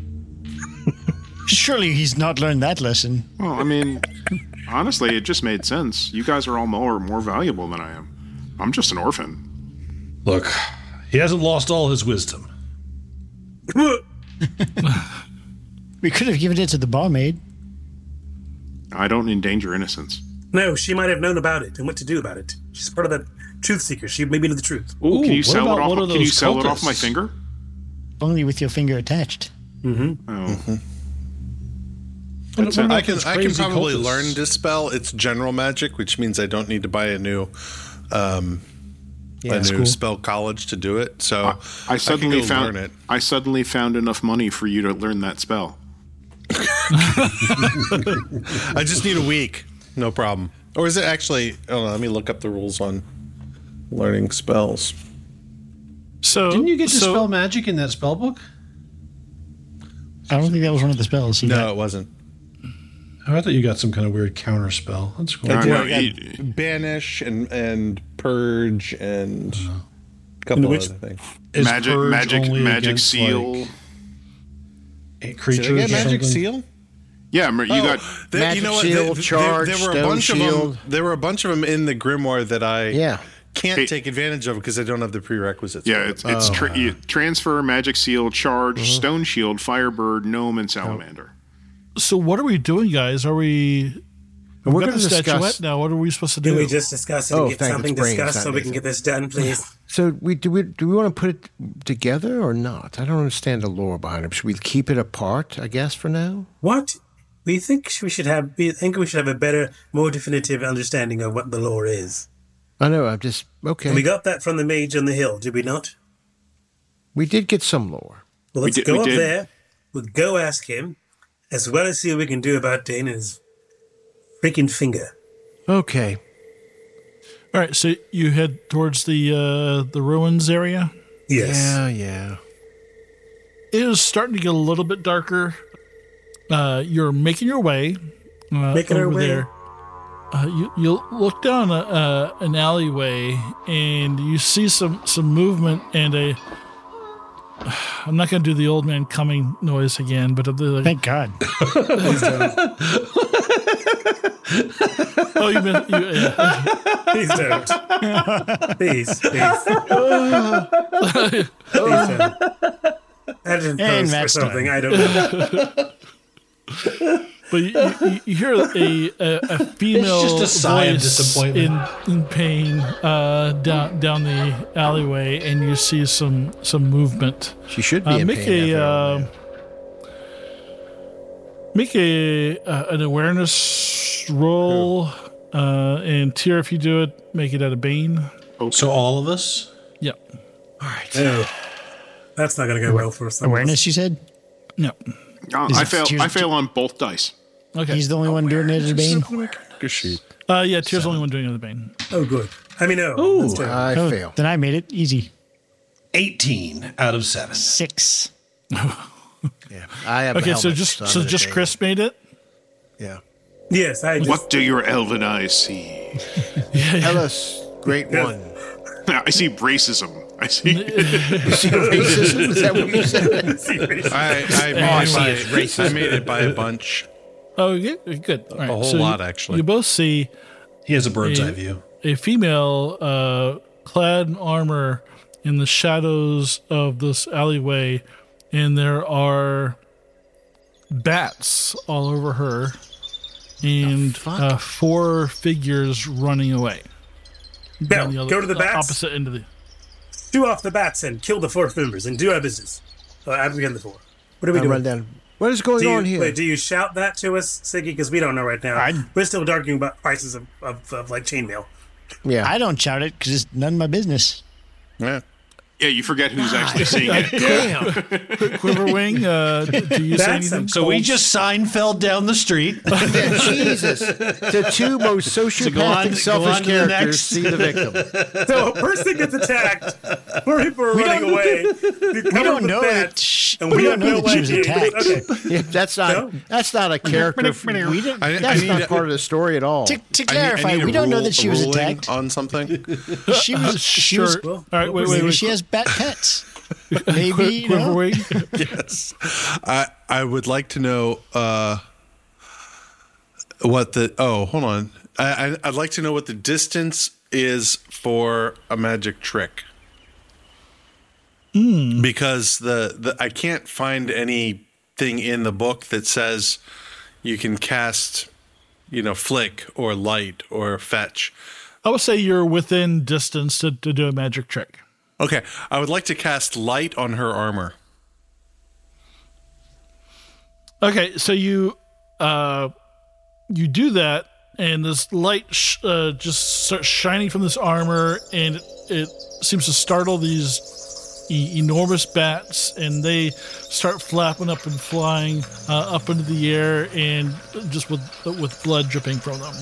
S11: Surely he's not learned that lesson.
S3: Well, I mean, honestly, it just made sense. You guys are all more more valuable than I am. I'm just an orphan.
S9: Look, he hasn't lost all his wisdom.
S11: We could have given it to the barmaid.
S3: I don't endanger innocence.
S10: No, she might have known about it and what to do about it. She's part of the truth seeker. She maybe know the truth.
S3: Ooh, can you
S9: what
S3: sell it
S9: about
S3: off?
S9: one of
S3: Can you
S9: those
S3: sell it off my
S9: cultists?
S3: finger?
S11: Only with your finger attached.
S10: Mm-hmm.
S3: Oh.
S9: What- what about
S12: I can
S9: those
S12: I can
S9: crazy
S12: probably
S9: cultists?
S12: learn Dispel. It's general magic, which means I don't need to buy a new um,
S7: Yeah,
S12: a
S7: that's
S12: new
S7: cool.
S12: spell college to do it. So
S3: I, I suddenly
S12: can go
S3: found
S12: learn it.
S3: I suddenly found enough money for you to learn that spell.
S12: I just need a week. No problem. Or is it actually? Oh, let me look up the rules on learning spells.
S1: So
S9: Didn't you get to
S1: so,
S9: spell magic in that spell book?
S11: I don't think that was one of the spells. He
S12: No,
S11: got.
S12: it wasn't.
S9: Oh, I thought you got some kind of weird counter spell. That's cool.
S12: I
S3: Uh,
S12: did.
S3: no,
S12: I got
S3: you-
S12: banish and and purge and a couple
S10: And which-
S12: other things.
S9: Is
S3: magic,
S9: Purge
S3: magic,
S9: only
S3: magic
S9: against,
S3: seal.
S9: like,
S12: Did
S9: creatures
S12: I get
S9: or
S12: magic
S9: something?
S12: seal?
S3: yeah, you got.
S12: There-
S7: Magic
S12: you know what?
S7: shield,
S12: There- there-
S7: charge,
S12: there, were a
S7: stone
S12: bunch of them.
S7: shield.
S12: There were a bunch of them in the grimoire that I
S7: Yeah.
S12: can't
S3: Hey.
S12: take advantage of because I don't have the prerequisites.
S3: Yeah,
S12: for
S3: it's
S12: them.
S3: it's tra- you- transfer, magic seal, charge,
S12: Uh-huh.
S3: stone shield, firebird, gnome, and salamander.
S1: so what are we doing, guys? Are we?
S7: And we're
S1: We've got
S7: going
S1: the
S7: to discuss.
S1: statuette now. What are we supposed to do?
S10: Can we just discuss it
S7: Oh,
S10: and get
S7: thank
S10: something
S7: it's brains,
S10: discussed
S7: that
S10: so we
S7: makes
S10: can
S7: it.
S10: get this done, please?
S7: So we do we do we want to put it together or not? I don't understand the lore behind it. Should we keep it apart? I guess for now.
S10: What? We think we should have. We think we should have a better, more definitive understanding of what the lore is.
S7: I know. I'm just okay.
S10: And we got that from the mage on the hill, did we not?
S7: We did get some lore.
S10: Well, let's
S3: did-
S10: go
S3: we
S10: up
S3: did.
S10: there. We'll go ask him, as well as see what we can do about Dane and his freaking finger.
S7: Okay.
S1: All right. So you head towards the uh, the ruins area.
S10: Yes.
S7: Yeah, yeah.
S1: It is starting to get a little bit darker. Uh, you're making your way uh,
S10: Making our
S1: over
S10: way.
S1: there. Uh, you you look down a, uh, an alleyway and you see some some movement and a. I'm not going to do the old man coming noise again, but the like,
S11: Thank God.
S1: oh, you meant you, yeah.
S10: Please don't. Please, please. Please don't. Edit and
S11: And
S10: post or
S11: Matt's
S10: something.
S11: done.
S10: I don't know.
S1: But you, you, you hear a, a, a female
S9: It's just a sigh of
S1: voice
S9: disappointment.
S1: in in pain uh, down down the alleyway, and you see some some movement.
S7: She should be
S1: Uh,
S7: in
S1: make
S7: pain.
S1: a
S7: after all
S1: uh,
S7: that.
S1: make a uh, an awareness roll, uh, and Tyr, if you do it, make it out of Bane.
S9: So all of us?
S1: Yep.
S10: No. That's not going to go well for us.
S11: Awareness, you said?
S1: No.
S3: Uh,
S11: Is
S3: I
S11: it
S3: fail.
S11: Tears-
S3: I fail on both dice.
S1: Okay.
S11: He's the only one doing it at Bane?
S12: Good sheet.
S1: Uh, yeah, Tyr's the only one doing it out of Bane.
S10: Oh, good. I mean, no.
S9: Ooh,
S10: That's terrible.
S7: I
S11: Oh,
S7: fail.
S11: then I made it easy.
S9: eighteen out of seven.
S11: Six.
S7: Yeah. I have. a
S1: Okay, so
S7: helmet,
S1: just
S7: I'm
S1: so
S7: gonna
S1: just
S7: take
S1: Chris made it.
S7: it. Yeah.
S10: Yes, I just.
S3: What do your elven eyes see?
S7: Ellis, great
S10: Yeah.
S7: one.
S3: I see racism. I see.
S7: You see racism? Is that what you said?
S12: I, I, made
S7: Oh, I
S12: it
S7: see
S12: by,
S7: it's racist.
S12: I made it by a bunch.
S1: Oh, good. good. All right.
S12: A whole
S1: so
S12: lot,
S1: you,
S12: actually.
S1: You both see
S9: He has a bird's
S1: a,
S9: eye view.
S1: a female uh, clad in armor in the shadows of this alleyway, and there are bats all over her, and uh, four figures running away.
S10: Bell,
S1: On the other-
S10: go to the bats.
S1: opposite end of the.
S10: Shoo off the bats and kill the four members and do our business. Uh, I'm again the four. What are we
S7: I
S10: doing?
S7: run down. What is going
S10: do you,
S7: on here?
S10: Wait, do you shout that to us, Siggy? Because we don't know right now.
S11: I-
S10: We're still arguing about prices of, of, of like chainmail.
S7: Yeah.
S11: I don't shout it because it's none of my business.
S12: Yeah.
S3: Yeah, you forget who's actually seeing it.
S7: Damn.
S1: Quiverwing, uh, do you say
S10: That's
S1: anything?
S9: So we just Seinfeld down the street.
S7: Yeah, Jesus. The two most
S9: go on-
S7: sociopathic,
S9: go on
S7: selfish
S9: to the
S7: characters
S9: next.
S7: see the victim.
S10: So a person gets attacked, four people are
S11: We
S10: running
S11: don't-
S10: away.
S11: We don't know that. Sh-
S10: and
S11: we
S10: we
S11: don't know that she was
S10: you.
S11: attacked.
S10: Okay.
S7: Yeah, that's not.
S10: No?
S7: That's not a character.
S11: We don't,
S12: I, I
S7: That's
S12: need
S7: not
S12: a-
S7: part of the story at all.
S11: to, to
S12: I need- I
S11: clarify,
S12: need a
S11: we don't know
S12: rule-
S11: that she
S12: a
S11: was
S12: ruling
S11: attacked.
S12: on something.
S11: She was. She was.
S1: Sure. All right, wait, wait,
S11: Maybe
S1: wait.
S11: she has bat pets. Maybe you know.
S1: Quiverwing.
S12: Yes. I I would like to know uh, what the oh hold on. I, I I'd like to know what the distance is for a magic trick. Because the, the I can't find anything in the book that says you can cast, you know, flick or light or fetch.
S1: I would say you're within distance to, to do a magic trick.
S12: Okay, I would like to cast light on her armor.
S1: Okay, so you uh, you do that, and this light sh- uh, just starts shining from this armor, and it, it seems to startle these e- enormous bats, and they start flapping up and flying uh, up into the air, and just with with blood dripping from them.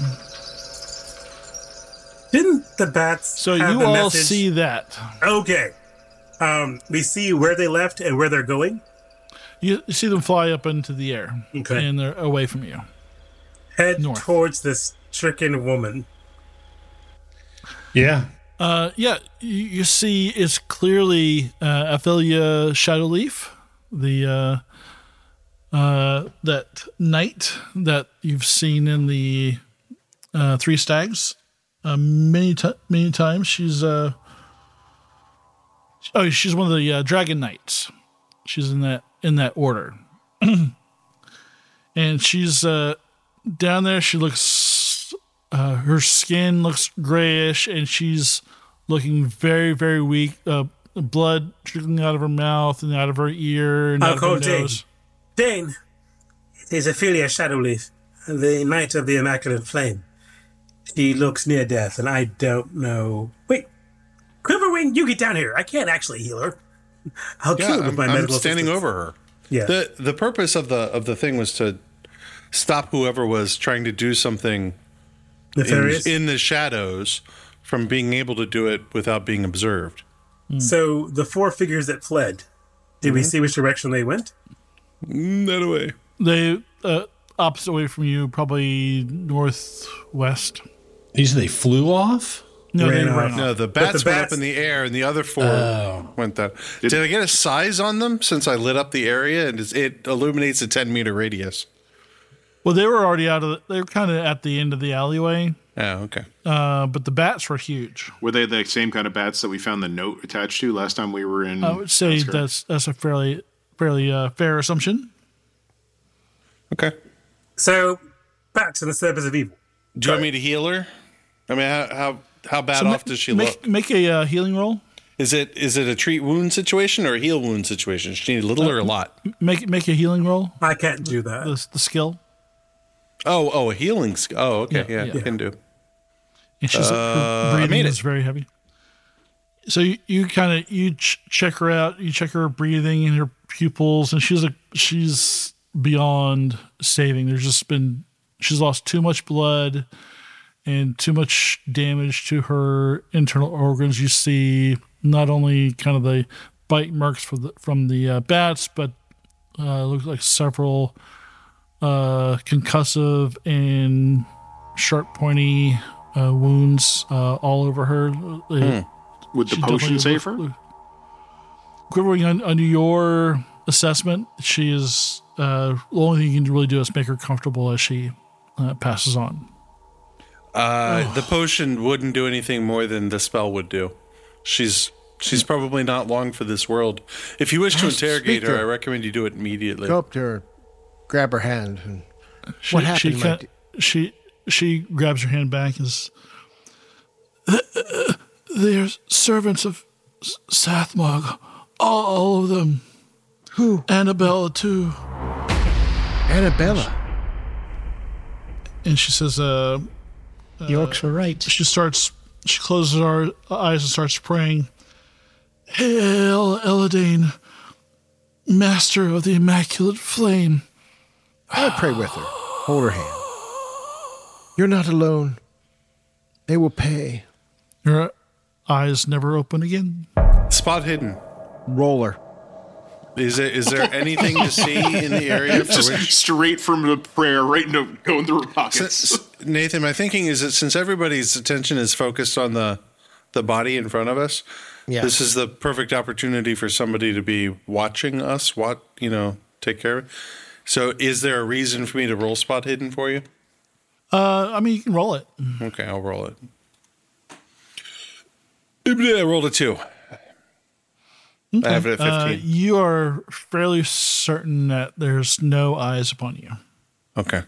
S10: Didn't the bats?
S1: So
S10: have
S1: you
S10: the
S1: all
S10: message?
S1: see that.
S10: Okay. Um, we see where they left and where they're going.
S1: You, you see them fly up into the air,
S10: Okay.
S1: and they're away from you.
S10: Head
S1: North.
S10: towards this stricken woman.
S9: Yeah.
S1: Uh, yeah, you, you see it's clearly uh, Ophelia Shadowleaf, the uh, uh, that knight that you've seen in the uh, Three Stags uh, many ti many times. She's uh, oh, she's one of the uh, Dragon Knights. She's in that in that order, and she's uh, down there. She looks. Uh, her skin looks grayish, and she's looking very, very weak. Uh, blood trickling out of her mouth and out of her ear and
S10: I'll
S1: out
S10: call
S1: of her
S10: Dane.
S1: nose.
S10: Dane, it is Ophelia Shadowleaf, the Knight of the Immaculate Flame. She looks near death, and I don't know. Wait, Quiverwing, you get down here. I can't actually heal her. I'll
S12: Yeah,
S10: kill her with
S12: I'm,
S10: my
S12: I'm
S10: medical
S12: standing
S10: assistance.
S12: over her.
S10: Yeah.
S12: The the purpose of the of the thing was to stop whoever was trying to do something in,
S10: Nefarious?
S12: in the shadows from being able to do it without being observed.
S10: So the four figures that fled, did we see which direction they went?
S12: That away.
S1: They uh, opposite way from you, probably northwest.
S9: You said they flew off?
S1: No,
S10: Ran
S1: they
S10: off.
S1: ran off.
S12: No, the
S10: But
S12: bats,
S10: the
S12: went
S10: bats-
S12: up in the air, and the other four
S9: Oh.
S12: went that. Did, I get a size on them since I lit up the area and it's, it illuminates a ten meter radius?
S1: Well, they were already out of. The, they were kind of at the end of the alleyway,
S12: Oh, okay.
S1: uh, but the bats were huge.
S3: Were they the same kind of bats that we found the note attached to last time we were in?
S1: I would say
S3: Asgard?
S1: that's that's a fairly fairly uh, fair assumption.
S12: Okay.
S10: So, back to the service of evil.
S12: Do you want me to heal her? I mean, how how, how bad
S1: So ma-
S12: off does she
S1: make,
S12: look?
S1: Make a uh, healing roll.
S12: Is it is it a treat wound situation or a heal wound situation? Does she need a little or a lot?
S1: Make make a healing roll.
S10: I can't do that.
S1: The, the skill.
S12: Oh, oh, a healing. Sc- oh, okay,
S1: Yeah,
S12: yeah,
S1: yeah.
S12: I can do.
S1: And she's,
S12: Uh,
S1: her
S12: I
S1: breathing
S12: made it.
S1: is very heavy. So you, you kind of you ch- check her out. You check her breathing and her pupils, and she's a she's beyond saving. There's just been she's lost too much blood and too much damage to her internal organs. You see not only kind of the bite marks for the, from the uh, bats, but uh, looks like several uh, concussive and sharp, pointy uh, wounds uh, all over her.
S3: Would the
S1: She's
S3: potion
S1: definitely
S3: save her?
S1: look- Quivering on, on your assessment, she is uh, the only thing you can really do is make her comfortable as she uh, passes on.
S12: Uh,
S1: Oh.
S12: The potion wouldn't do anything more than the spell would do. She's she's probably not long for this world. If you wish to
S7: Yes,
S12: interrogate
S7: speak
S12: her,
S7: to
S12: I
S7: her.
S12: recommend you do it immediately.
S7: Go up to her, grab her hand, and
S1: She,
S7: what happened?
S1: She,
S7: my
S1: ca-
S7: d-
S1: she she grabs her hand back and says, "They're servants of S- Sathmog, all, all of them.
S7: Who?
S1: Annabella too."
S7: Annabella.
S1: And she says, "Uh."
S11: The orcs were right.
S1: She starts. She closes her eyes and starts praying. Hail, Eladane, Master of the Immaculate Flame.
S7: I pray with her. Hold her hand. You're not alone. They will pay.
S1: Her eyes never open again.
S12: Spot hidden.
S7: Roller.
S12: Is there is there anything to see in the area for
S3: Just
S12: which
S3: straight from the prayer, right into going through her pockets.
S12: Since- Nathan, my thinking is that since everybody's attention is focused on the the body in front of us,
S7: Yeah.
S12: this is the perfect opportunity for somebody to be watching us. What you know, take care of it. So, is there a reason for me to roll spot hidden for you?
S1: Uh, I mean, you can roll it.
S12: Okay, I'll roll it. I rolled a two. I have it at
S1: Uh,
S12: fifteen.
S1: you are fairly certain that there's no eyes upon you.
S12: Okay.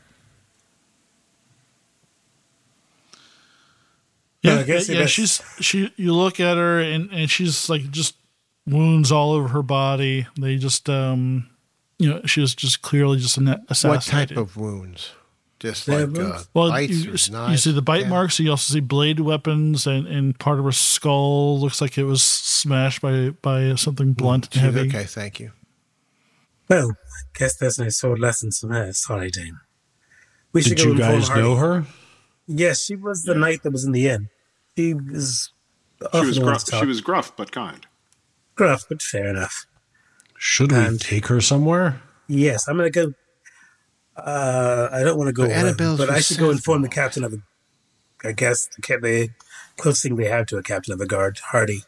S1: Yeah,
S10: Yeah, I guess
S1: yeah.
S10: it is.
S1: She's she. You look at her, and, and she's like just wounds all over her body. They just, um, you know, she was just clearly just an
S7: What
S1: assassinated.
S7: type of wounds? Just
S10: Yeah,
S7: like uh,
S10: wounds.
S1: Well,
S7: bites
S1: you,
S7: or
S1: you
S7: knives?
S1: see the bite
S7: Yeah.
S1: marks. You also see blade weapons, and, and part of her skull looks like it was smashed by by something blunt and
S7: She's-
S1: heavy.
S7: Okay, thank you.
S10: Well, guess there's no sword lessons from her. Sorry, Dame. We should
S13: Did
S10: go
S13: you
S10: inform
S13: guys
S10: Hardy.
S13: know her?
S10: Yes, she was the knight that was in the inn. She was
S3: She
S10: often
S3: was
S10: the one
S3: gruff.
S10: to talk.
S3: She was gruff but kind.
S10: gruff, but fair enough.
S13: Should we
S10: And-
S13: take her somewhere?
S10: Yes, I'm going to go. Uh, I don't want to go,
S7: But
S10: alone,
S7: Annabelle's
S10: but I
S7: with
S10: should go inform the
S7: Sathmog.
S10: captain of the. I guess the, ca- the closest thing they have to a captain of the guard, Hardy.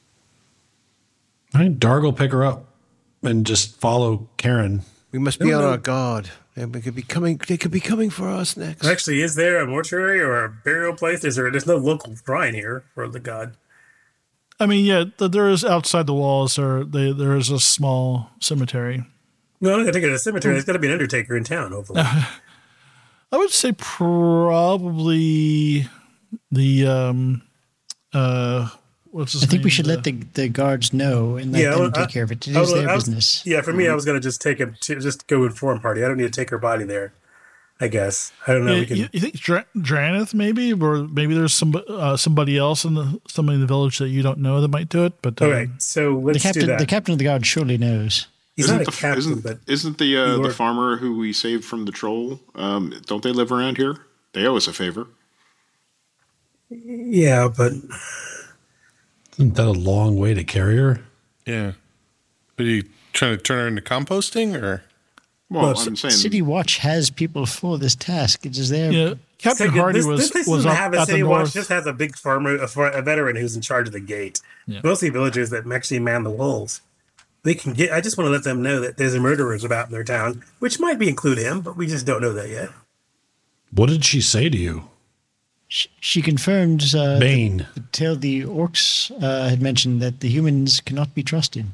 S13: I think Darg will pick her up and just follow Karen.
S7: We must be
S10: No,
S7: on
S10: no.
S7: our guard. They could be coming. They could be coming for us next.
S10: Actually, is there a mortuary or a burial place? Is there? There's no local shrine here for the god.
S1: I mean, yeah, th- there is outside the walls. There, they, there is a small cemetery.
S10: No, I'm going to take it to a cemetery. There's got to be an undertaker in town, hopefully.
S1: I would say probably the um, uh, what's his
S11: I think
S1: name?
S11: we should
S1: The-
S11: let the, the guards know and let
S10: Yeah,
S11: them
S10: well,
S11: take
S10: I-
S11: care of it. It
S10: I
S11: is
S10: was-
S11: their
S10: I was-
S11: business.
S10: Yeah, for me, I was going to just take him to just go inform Hardy. I don't need to take her body there. I guess I don't know.
S1: Yeah,
S10: we can.
S1: you, you think Dra- Draneth maybe, or maybe there's some uh, somebody else in the somebody in the village that you don't know that might do it. But
S10: All
S1: um,
S10: right, so
S11: The
S10: let's do
S11: captain,
S10: that.
S11: the captain of the guard surely knows.
S10: He's
S3: isn't
S10: not
S3: the,
S10: a captain,
S3: isn't,
S10: but
S3: isn't the uh,
S10: he
S3: the
S10: worked-
S3: farmer who we saved from the troll? Um, don't they live around here? They owe us a favor.
S10: yeah, but
S13: Isn't that a long way to carry her?
S12: Yeah. Are you trying to turn her into composting or?
S3: Well,
S10: Well,
S3: I'm saying
S11: City Watch has people for this task. It is their
S1: yeah, Captain
S10: Second,
S1: Hardy
S10: this,
S1: was
S10: this place
S1: was
S10: doesn't
S1: up
S10: have a
S1: at the
S10: city watch.
S1: north.
S10: Just has a big farmer, a, far- a veteran who's in charge of the gate.
S1: Yeah.
S10: Mostly villagers that actually man the walls. They can get. I just want to let them know that there's a murderers about in their town, which might be include him, but we just don't know that yet.
S13: What did she say to you?
S11: She, she confirmed uh,
S13: Bane.
S11: the tale the orcs uh, had mentioned that the humans cannot be trusted.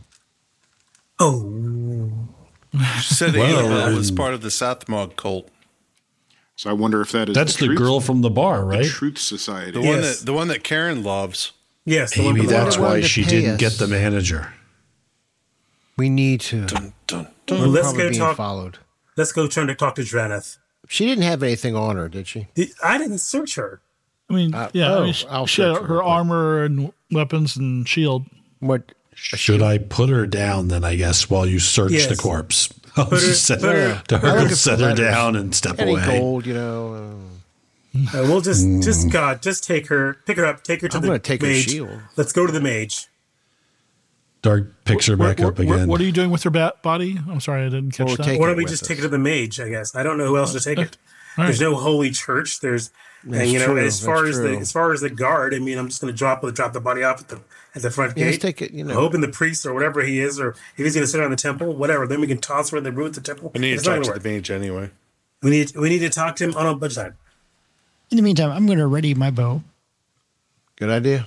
S10: Oh,
S12: She said
S13: Well,
S12: Annabelle was
S13: and-
S12: part of the Sathmog cult.
S3: so. I wonder if that is
S13: That's the,
S3: truth,
S13: girl from the bar,
S3: the
S13: right?
S3: Truth Society.
S12: The one
S10: Yes.
S12: that the one that Karen loves.
S10: yes. The one
S13: Maybe
S10: with the
S13: that's
S10: water.
S13: why
S7: to
S13: she
S7: pay
S13: didn't
S7: us.
S13: get the manager.
S7: We need to.
S12: Dun, dun,
S10: Well,
S12: dun.
S10: let's
S7: Probably
S10: go
S7: being
S10: talk.
S7: followed.
S10: Let's go try to talk to Draneth.
S7: She didn't have anything on her, did she?
S10: The- I didn't search her.
S1: I mean,
S7: Uh,
S1: yeah, I
S7: oh,
S1: mean, she,
S7: I'll
S1: she had
S7: search
S1: her
S7: her.
S1: armor and weapons and shield.
S7: What?
S13: Should I put her down then, I guess, while you search
S10: Yes.
S13: the corpse? I'll
S10: Put her-
S13: just set,
S10: put her-
S13: to
S7: I'm
S13: her,
S7: looking
S13: set
S7: for
S13: her
S7: letters.
S13: down and step
S7: Any
S13: away.
S7: gold, you know? Uh,
S10: Uh, we'll just, just God, just take her, pick her up, take her to
S7: I'm
S10: the
S7: gonna take her
S10: mage.
S7: shield.
S10: Let's go to the mage.
S13: Dark picks her back
S1: What-
S13: up
S1: what-
S13: again.
S1: What are you doing with her ba- body? I'm sorry, I didn't catch
S7: We'll
S1: that.
S7: take
S10: Why
S7: it
S10: don't we
S7: with
S10: just
S7: us.
S10: take it to the mage? I guess I don't know who else to take it.
S1: Right.
S10: There's no holy church. There's,
S7: That's
S10: and you know,
S7: true,
S10: as far
S7: that's
S10: as the
S7: true.
S10: as far as the guard, I mean, I'm just going to drop drop the body off at the at the front
S7: Yeah,
S10: gate.
S7: let's take it, you know.
S10: Hoping the priest or whatever he is, or if he's going to sit around the temple, whatever. Then we can toss her in the room at the temple.
S12: I need
S10: It's
S12: to
S10: not
S12: talk
S10: gonna
S12: to the mage anyway.
S10: We need we need to talk to him on a budget time.
S11: In the meantime, I'm going to ready my bow.
S7: Good idea.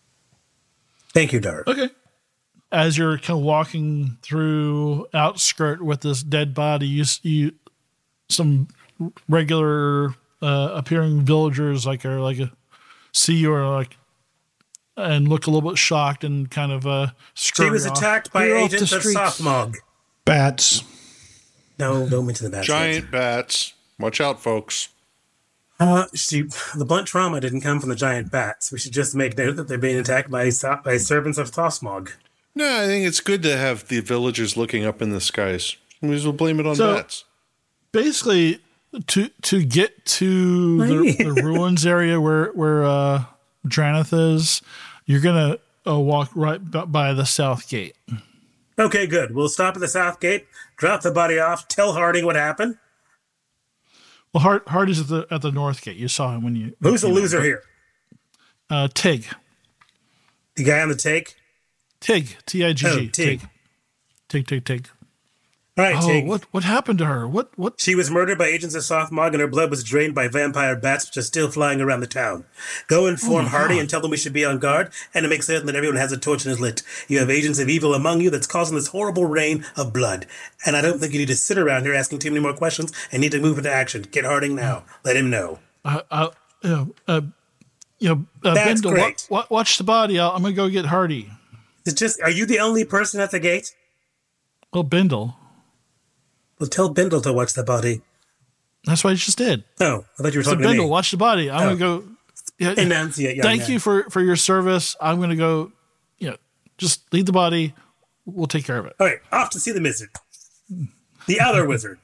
S10: Thank you, Dart.
S1: Okay. As you're kind of walking through outskirt with this dead body, you see some regular uh, appearing villagers like are like a see you or like and look a little bit shocked and kind of uh
S10: She
S1: scurry
S10: was
S1: off.
S10: attacked by
S7: We're off the
S10: agents of
S7: streets.
S10: Softmog.
S13: Bats.
S10: No, don't mention the bats.
S12: Giant bats. Watch out, folks.
S10: Uh, she, the blunt trauma didn't come from the giant bats. We should just make note that they're being attacked by so- by servants of Softmog.
S12: No, I think it's good to have the villagers looking up in the skies. We will blame it on
S1: So-
S12: bats.
S1: Basically, to to get to the, the ruins area where where uh, Draneth is, you're gonna uh, walk right b- by the south gate.
S10: Okay, good. We'll stop at the south gate, drop the body off, tell Harding what happened.
S1: Well, Hard, Hardy's at the at the north gate. You saw him when you.
S10: Who's the
S1: you know,
S10: loser here?
S1: Uh, Tig.
S10: The guy on the take?
S1: Tig. T I G
S10: Oh,
S1: G.
S10: Tig.
S1: Tig. Tig. Tig.
S10: All right,
S1: Oh,
S10: Tig.
S1: what what happened to her? What what?
S10: She was murdered by agents of Softmog, and her blood was drained by vampire bats, which are still flying around the town. Go inform
S1: my
S10: Hardy
S1: God.
S10: and tell them we should be on guard, and to make certain that everyone has a torch and is lit. You have agents of evil among you that's causing this horrible rain of blood. And I don't think you need to sit around here asking too many more questions and need to move into action. Get Harding now. Let him know.
S1: Uh, uh, you know, uh, you know, uh,
S10: That's
S1: Bindle,
S10: great.
S1: wa- wa- watch the body. I'll, I'm gonna go get Hardy.
S10: It's just, are you the only person at the gate?
S1: Well, Bindle.
S10: Well, tell Bindle to watch the body.
S1: That's what I just did.
S10: Oh, I thought you were
S1: So
S10: talking to
S1: Bindle,
S10: me.
S1: watch the body. I'm
S10: Oh.
S1: gonna go. Yeah,
S10: Enunciate, young
S1: thank
S10: man.
S1: you for for your service. I'm gonna go. You know, just leave the body. We'll take care of it.
S10: All right, off to see the wizard. The other wizard.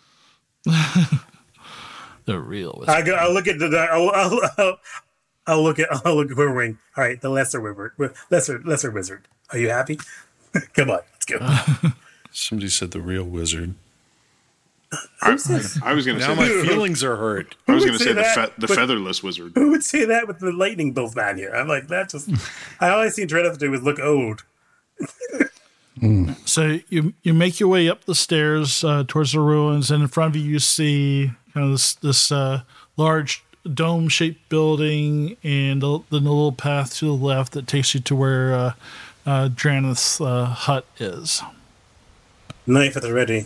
S1: The real wizard.
S10: I go. I'll look at the. I'll, I'll, I'll, I'll look at. I'll look at Quiverwing. All right, the lesser wizard. Lesser, lesser wizard. Are you happy? Come on, let's go.
S12: Somebody said the real wizard.
S3: I, I was going to
S12: Now
S3: say
S12: my
S3: the-
S12: feelings are hurt.
S3: I was
S10: Who
S3: going
S10: would
S3: to say the,
S10: say
S3: fe-
S10: that?
S3: the
S10: But-
S3: featherless wizard.
S10: Who would say that with the lightning bolt man here? I'm like that. Just. I always seen Dreadeth do is look old.
S1: So you you make your way up the stairs uh, towards the ruins, and in front of you you see kind of this this uh, large dome shaped building, and the, then a little path to the left that takes you to where uh, uh, Draneth's uh, hut is.
S10: Knife at the ready.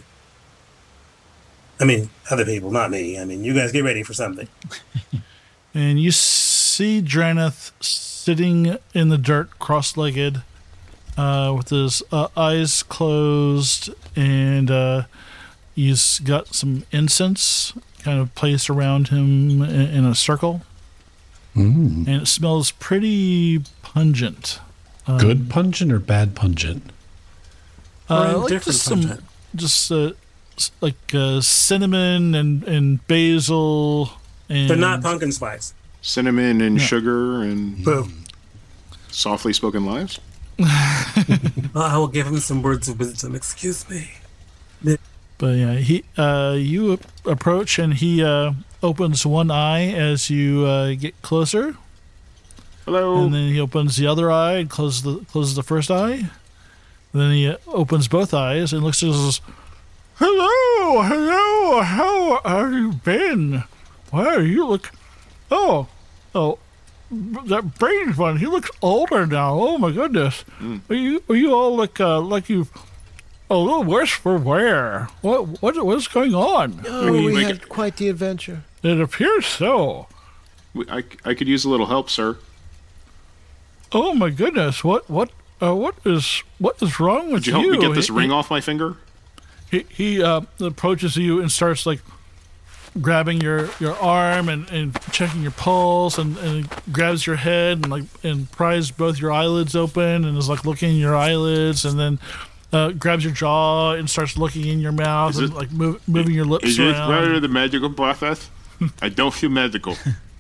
S10: I mean, other people, not me. I mean, you guys get ready for something.
S1: And you see Draneth sitting in the dirt, cross-legged, uh, with his uh, eyes closed, and uh, he's got some incense kind of placed around him in, in a circle,
S13: Mm.
S1: and it smells pretty pungent. Um,
S13: Good pungent or bad pungent?
S1: Uh,
S10: Or
S1: like
S10: indifferent
S1: just some,
S10: pungent.
S1: just uh, s- like uh, cinnamon and and basil, and
S10: They're not pumpkin spice.
S3: Cinnamon and
S1: Yeah.
S3: sugar and
S10: Boom.
S3: softly spoken lives.
S10: I will give him some words of wisdom. Excuse me.
S1: But yeah, he uh, you ap- approach and he uh, opens one eye as you uh, get closer.
S3: Hello.
S1: And then he opens the other eye and closes the closes the first eye. And then he uh, opens both eyes and looks at us. Hello, hello. How have you been? Wow, you look. Oh, oh, that brains one. He looks older now. Oh my goodness.
S3: Mm.
S1: Are you are you all look uh, like you've a little worse for wear? What what what's going on?
S7: Oh, we
S3: Like-
S7: had quite the adventure.
S1: It appears so.
S3: We- I, I could use a little help, sir.
S1: Oh my goodness! What what uh, what is what is wrong with
S3: Could you help
S1: you?
S3: me get this
S1: He-
S3: ring off my finger?
S1: He he uh, approaches you and starts like grabbing your, your arm and, and checking your pulse and, and grabs your head and like and pries both your eyelids open and is like looking in your eyelids and then uh, grabs your jaw and starts looking in your mouth
S3: Is
S1: and
S3: it-
S1: like move, moving your lips
S3: Is it
S1: around.
S3: part of the magical process? I don't feel magical.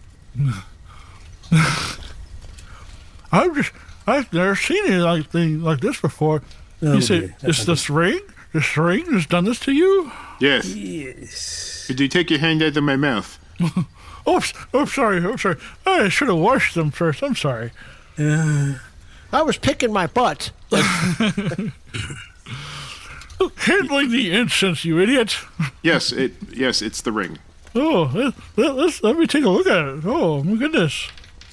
S1: I've just I've never seen anything like thing like this before.
S10: Oh,
S1: you say
S10: dear.
S1: is this ring? This ring has done this to you?
S3: Yes.
S10: Yes.
S3: Did you take your hand out of my mouth?
S1: Oh, oh, sorry. Oh, sorry. I should have washed them first. I'm sorry.
S7: Uh, I was picking my butt.
S1: Handling the incense, you idiot.
S3: Yes, it. Yes, it's the ring.
S1: Oh, let, let, let's, let me take a look at it. Oh, my goodness.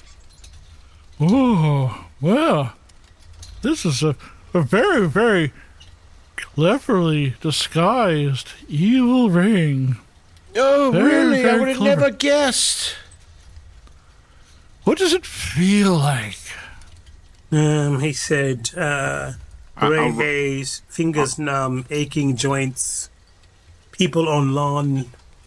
S1: Oh, wow. This is a, a very, very cleverly disguised evil ring.
S7: Oh,
S1: Very,
S7: really?
S1: very
S7: I would have
S1: clever.
S7: never guessed.
S1: What does it feel like?
S10: Um, he said, uh,
S3: I-
S10: gray
S3: I'll-
S10: haze, fingers numb, aching joints, people on lawn.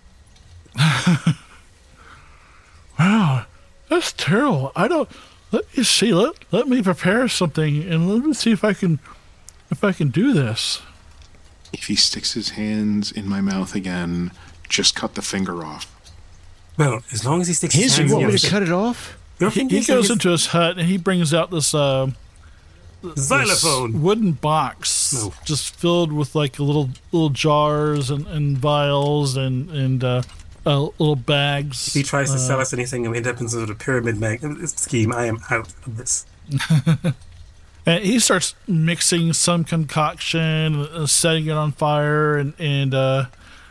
S1: Wow, that's terrible. I don't. Let me see. Let let me prepare something, and let me see if I can, if I can do this.
S3: If he sticks his hands in my mouth again, just cut the finger off.
S10: Well, as long as he sticks his,
S7: His,
S10: hands
S7: you
S10: in
S7: want me
S10: yours.
S7: to cut it off?
S10: Your
S1: He, he
S10: fingers are
S1: goes
S10: his
S1: into his hut and he brings out this uh,
S10: xylophone.
S1: this wooden box,
S10: No.
S1: just filled with like little little jars and, and vials and and uh, uh, little bags.
S10: If he tries to
S1: uh,
S10: sell us anything and we end up in some sort of pyramid mag- scheme, I am out of this.
S1: And he starts mixing some concoction, uh, setting it on fire, and and uh,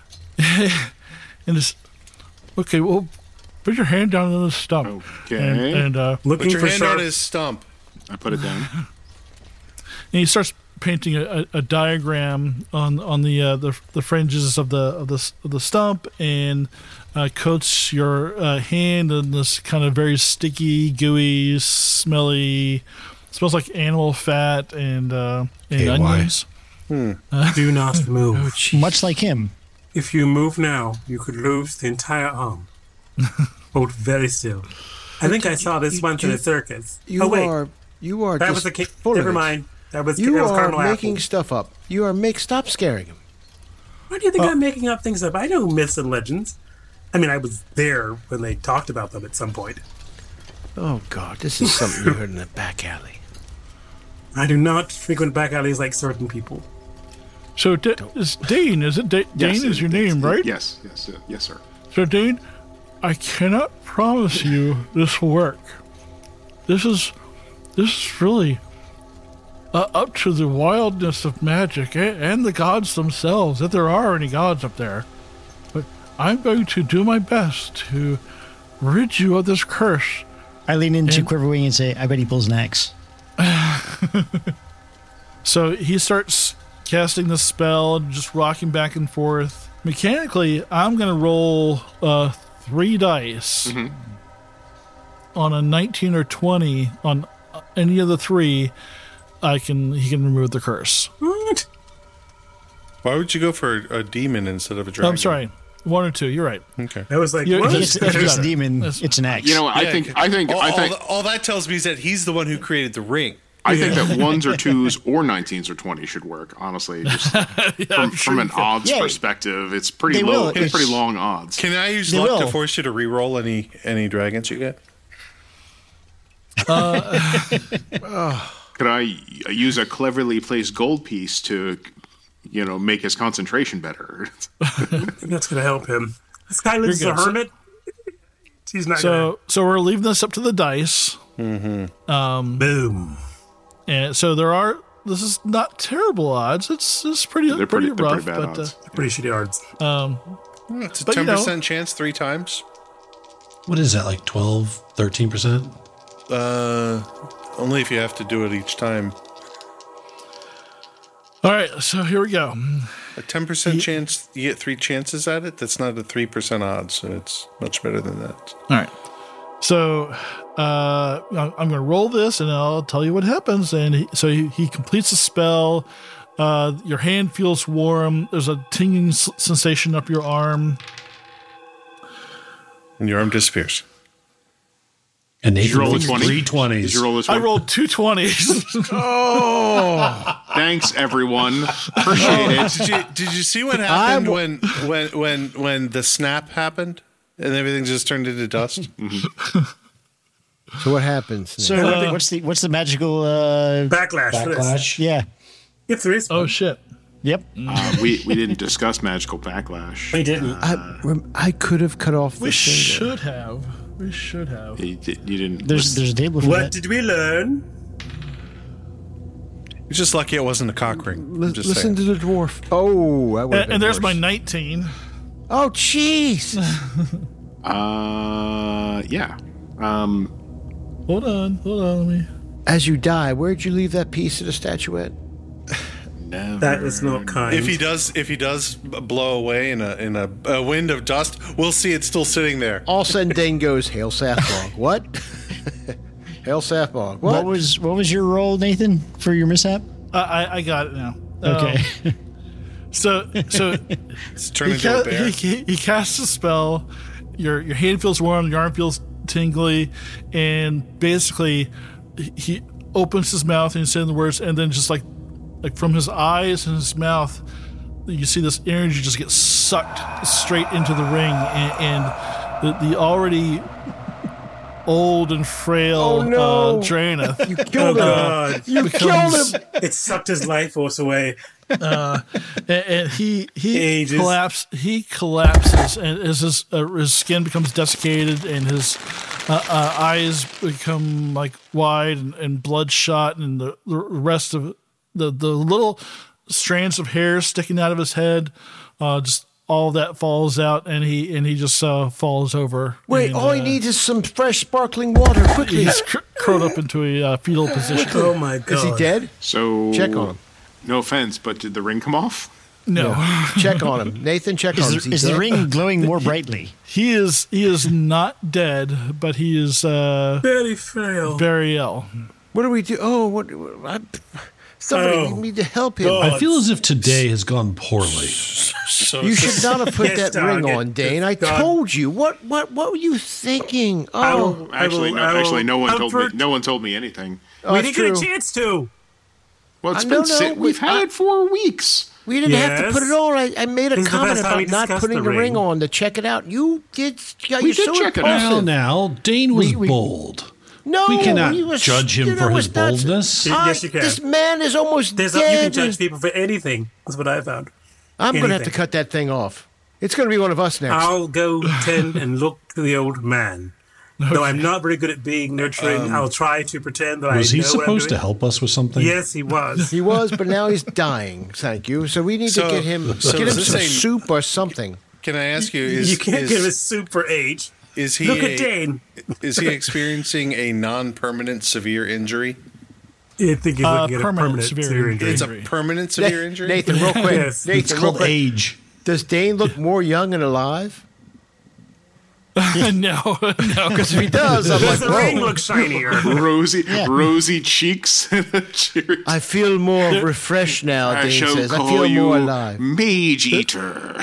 S1: and just okay. Well, put your hand down on the stump.
S3: Okay.
S1: And, and uh,
S10: Looking
S12: Put your
S10: for
S12: hand
S10: sharp.
S12: on his stump.
S3: I put it down.
S1: and he starts painting a, a, a diagram on on the uh, the the fringes of the of the of the stump, and uh, coats your uh, hand in this kind of very sticky, gooey, smelly. Smells like animal fat and uh, and
S13: A Y.
S1: onions.
S10: Do not move.
S11: Much like him.
S10: If you move now, you could lose the entire arm. Hold very still. I think I saw this
S7: you-
S10: once in
S7: you-
S10: a circus.
S7: You
S10: oh wait,
S7: are you are
S10: that
S7: just
S10: was a ki-
S7: full of
S10: Never
S7: it.
S10: mind. That was
S7: You
S10: that was
S7: are
S10: caramel
S7: making
S10: apple.
S7: stuff up. You are make stop scaring him.
S10: Why do you think I'm making up things up? I know myths and legends. I mean, I was there when they talked about them at some point.
S7: Oh God, this is something you heard in the back alley.
S10: I do not frequent back alleys like certain people.
S1: So D- it's Dane, is it? Da-
S3: Yes,
S1: Dane is
S3: it-
S1: your
S3: it's-
S1: name, right?
S3: Yes, yes, uh, yes, sir.
S1: So Dane, I cannot promise you this will work. This is this is really uh, up to the wildness of magic and, and the gods themselves, if there are any gods up there. But I'm going to do my best to rid you of this curse.
S11: I lean into
S1: And-
S11: Quiverwing and say, I bet he pulls an axe.
S1: So he starts casting the spell and just rocking back and forth. Mechanically, I'm going to roll uh, three dice. On a nineteen or twenty, on any of the three, I can he can remove the curse.
S10: What?
S12: Why would you go for a, a demon instead of a dragon?
S1: I'm sorry, one or two. You're right.
S12: Okay.
S10: That was like,
S1: You-
S10: what?
S1: that's-
S11: If
S1: that's
S11: it's a
S1: better.
S11: demon,
S1: That's-
S11: it's an axe.
S3: You know, I
S12: Yeah,
S3: think, I think,
S12: all,
S3: I
S12: all
S3: think,
S12: th- all that tells me is that he's the one who created the ring.
S3: I think that ones or twos or nineteens or twenties should work. Honestly, just from, from an odds
S11: Yeah.
S3: perspective, it's pretty
S11: They
S3: low.
S11: will.
S3: It's
S11: It's-
S3: pretty long odds.
S12: Can I use
S11: They
S12: luck to
S11: will.
S12: force you to re-roll any any dragons you get?
S3: Could I use a cleverly placed gold piece to, you know, make his concentration better?
S10: I think that's going to help him. This guy lives as
S1: You're
S10: a
S1: good. So-
S10: hermit. He's not
S1: So so we're leaving this up to the dice.
S10: going to. Boom.
S1: And so there are. This is not terrible odds. It's it's pretty
S3: They're
S1: pretty,
S3: pretty- they're
S1: rough,
S3: pretty bad
S1: but
S3: odds.
S10: Pretty shitty odds.
S1: uh, um,
S12: It's a
S1: But, you
S12: ten percent chance three times.
S13: What is that, like twelve, thirteen percent?
S12: Uh, only if you have to do it each time.
S1: all right. So here we go.
S12: A ten percent chance, you get three chances at it. That's not a three percent odds, so it's much better than that.
S1: All right. So uh, I'm going to roll this, and I'll tell you what happens. And he, so he, he completes the spell. Uh, your hand feels warm. There's a tingling s- sensation up your arm.
S12: And your arm disappears.
S13: And
S3: Did you
S13: Nathan
S3: roll a
S13: rolls
S3: twenty?
S13: three
S3: Did
S13: twenties.
S3: you roll this
S1: I
S3: one?
S1: rolled two twenties.
S3: Oh, thanks everyone. Appreciate it.
S12: Did you did you see what happened when when when when the snap happened and everything just turned into dust?
S7: So what happens?
S11: So
S7: now?
S11: what- what's the what's the magical uh,
S10: Backlash. for this.
S13: Backlash.
S11: Yeah.
S10: If there is.
S1: Oh shit!
S11: Yep.
S3: Uh, we we didn't discuss magical backlash.
S10: We didn't.
S7: I, rem- I could have cut off
S1: We
S7: the finger.
S1: should have. We should have.
S3: You, did, you didn't.
S11: There's there's a table for
S10: What
S11: that.
S10: did we learn?
S12: You're just lucky it wasn't a cock ring. I'm
S7: Li-
S12: just
S7: listen
S12: saying.
S7: to the dwarf. Oh, that would have
S1: And,
S7: been
S1: and there's my
S7: worse.
S1: nineteen.
S7: Oh, jeez.
S3: Uh, yeah. Um,
S1: Hold on, hold on. Let me.
S7: As you die, where'd you leave that piece of the statuette?
S3: never.
S10: That is not kind.
S12: If he does, if he does blow away in a in a, a wind of dust, we'll see it's still sitting there.
S7: All of a sudden, Dane goes, Hail Sathbog. What? Hail Sathbog. What?
S11: What was what was your role, Nathan, for your mishap?
S1: I I, I got it now.
S11: Okay.
S1: Um, so so
S12: It's turned
S1: he,
S12: into
S1: ca-
S12: a bear.
S1: he, he casts a spell. Your your hand feels warm. Your arm feels tingly, and basically he opens his mouth and he's saying the words, and then just like like from his eyes and his mouth, you see this energy just get sucked straight into the ring, and, and the, the already old and frail
S7: Oh, no.
S1: uh, Draenith.
S7: You killed him.
S10: God.
S7: You killed him.
S10: It sucked his life force away.
S1: uh, and, and he he
S10: Ages.
S1: collapse he collapses, and as his uh, his skin becomes desiccated, and his uh, uh, eyes become like wide and, and bloodshot, and the, the rest of the the little strands of hair sticking out of his head, uh, just all that falls out, and he and he just uh, falls over.
S7: Wait,
S1: and,
S7: all he
S1: uh,
S7: needs is some fresh sparkling water. Quickly.
S1: he's cr- curled up into a uh, fetal position.
S10: Oh my god.
S7: Is he dead?
S3: So
S7: Check on him.
S3: No offense, but did the ring come off?
S1: No.
S7: Check on him. Nathan, check on him.
S11: Is,
S7: he
S11: is the
S7: dead?
S11: ring glowing more brightly?
S1: He is he is not dead, but he is uh,
S10: Very frail.
S1: very ill.
S7: What do we do? Oh, what? what I, somebody
S10: Oh.
S7: we need to help him.
S10: God.
S13: I feel as if today has gone poorly.
S10: So
S7: You should not have put
S10: Yes,
S7: that ring
S10: target.
S7: on, Dane. I
S10: God.
S7: told you. What? What? What were you thinking? Oh,
S10: I will- I
S3: Actually,
S10: will-
S3: no.
S10: I will
S3: Actually, no one told me.
S10: comfort-
S3: No one told me anything.
S7: oh,
S10: we
S7: that's
S10: didn't
S7: true.
S10: get a chance to.
S3: Well, it's
S7: I
S3: been
S7: don't know,
S3: sit- we've
S7: we-
S3: had
S7: I-
S3: it for weeks.
S7: We didn't have to
S10: Yes.
S7: put it on. I, I made a
S10: This is the
S7: comment
S10: best time we
S7: about not
S10: discussed
S7: putting
S10: the
S7: the ring
S10: ring.
S7: on to check it out. You did. Yeah,
S3: We
S7: you're
S3: did
S7: so
S3: check it out.
S13: Now,
S7: impulsive.
S13: now, Dane was
S11: We- we-
S13: bold.
S7: No,
S13: We cannot
S7: he was,
S13: judge him
S7: you know,
S13: for his
S7: it's not-
S13: boldness.
S7: I-
S10: Yes, you can.
S7: This man is almost
S10: There's a, you
S7: dead.
S10: can judge people for anything. That's what I found.
S7: I'm going to have to
S10: anything.
S7: cut that thing off. It's going to be one of us next.
S10: I'll go tend and look to the old man. Though I'm not very good at being nurturing, I'll try to pretend that
S13: Was
S10: I
S13: he
S10: know what I'm
S13: supposed to
S10: doing.
S13: help us with something?
S10: Yes, he was.
S7: He was, but now he's dying. Thank you. So we need
S12: So-
S7: to get him
S12: so
S7: get
S12: is
S7: him
S12: this
S7: some
S12: a-
S7: soup or something.
S12: Can I ask you? Is
S10: you can't
S12: is,
S10: give us super age.
S12: is he
S10: Look
S12: a-
S10: at Dane.
S12: is he experiencing a non-permanent severe injury?
S10: I think he's
S1: Uh,
S10: looking at a
S1: permanent
S10: permanent
S1: severe
S10: severe
S1: injury.
S10: injury.
S12: It's a permanent severe injury.
S7: Nathan, real quick.
S10: Yes.
S7: Nathan,
S13: It's
S7: real
S13: called
S7: quick.
S13: age.
S7: Does Dane look more young and alive?
S1: no, no.
S7: Because if he does, I'm
S10: Does
S7: like,
S10: the ring
S7: whoa.
S10: look shinier?
S3: Rosy, rosy cheeks. Cheers.
S7: I feel more refreshed now,
S3: I
S7: Dane
S3: shall
S7: says. I
S3: call
S7: feel
S3: you
S7: more alive.
S3: Mage Eater.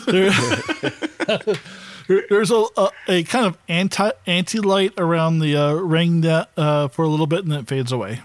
S1: There- There's a, a a kind of anti anti light around the uh, ring that uh, for a little bit, and then it fades away.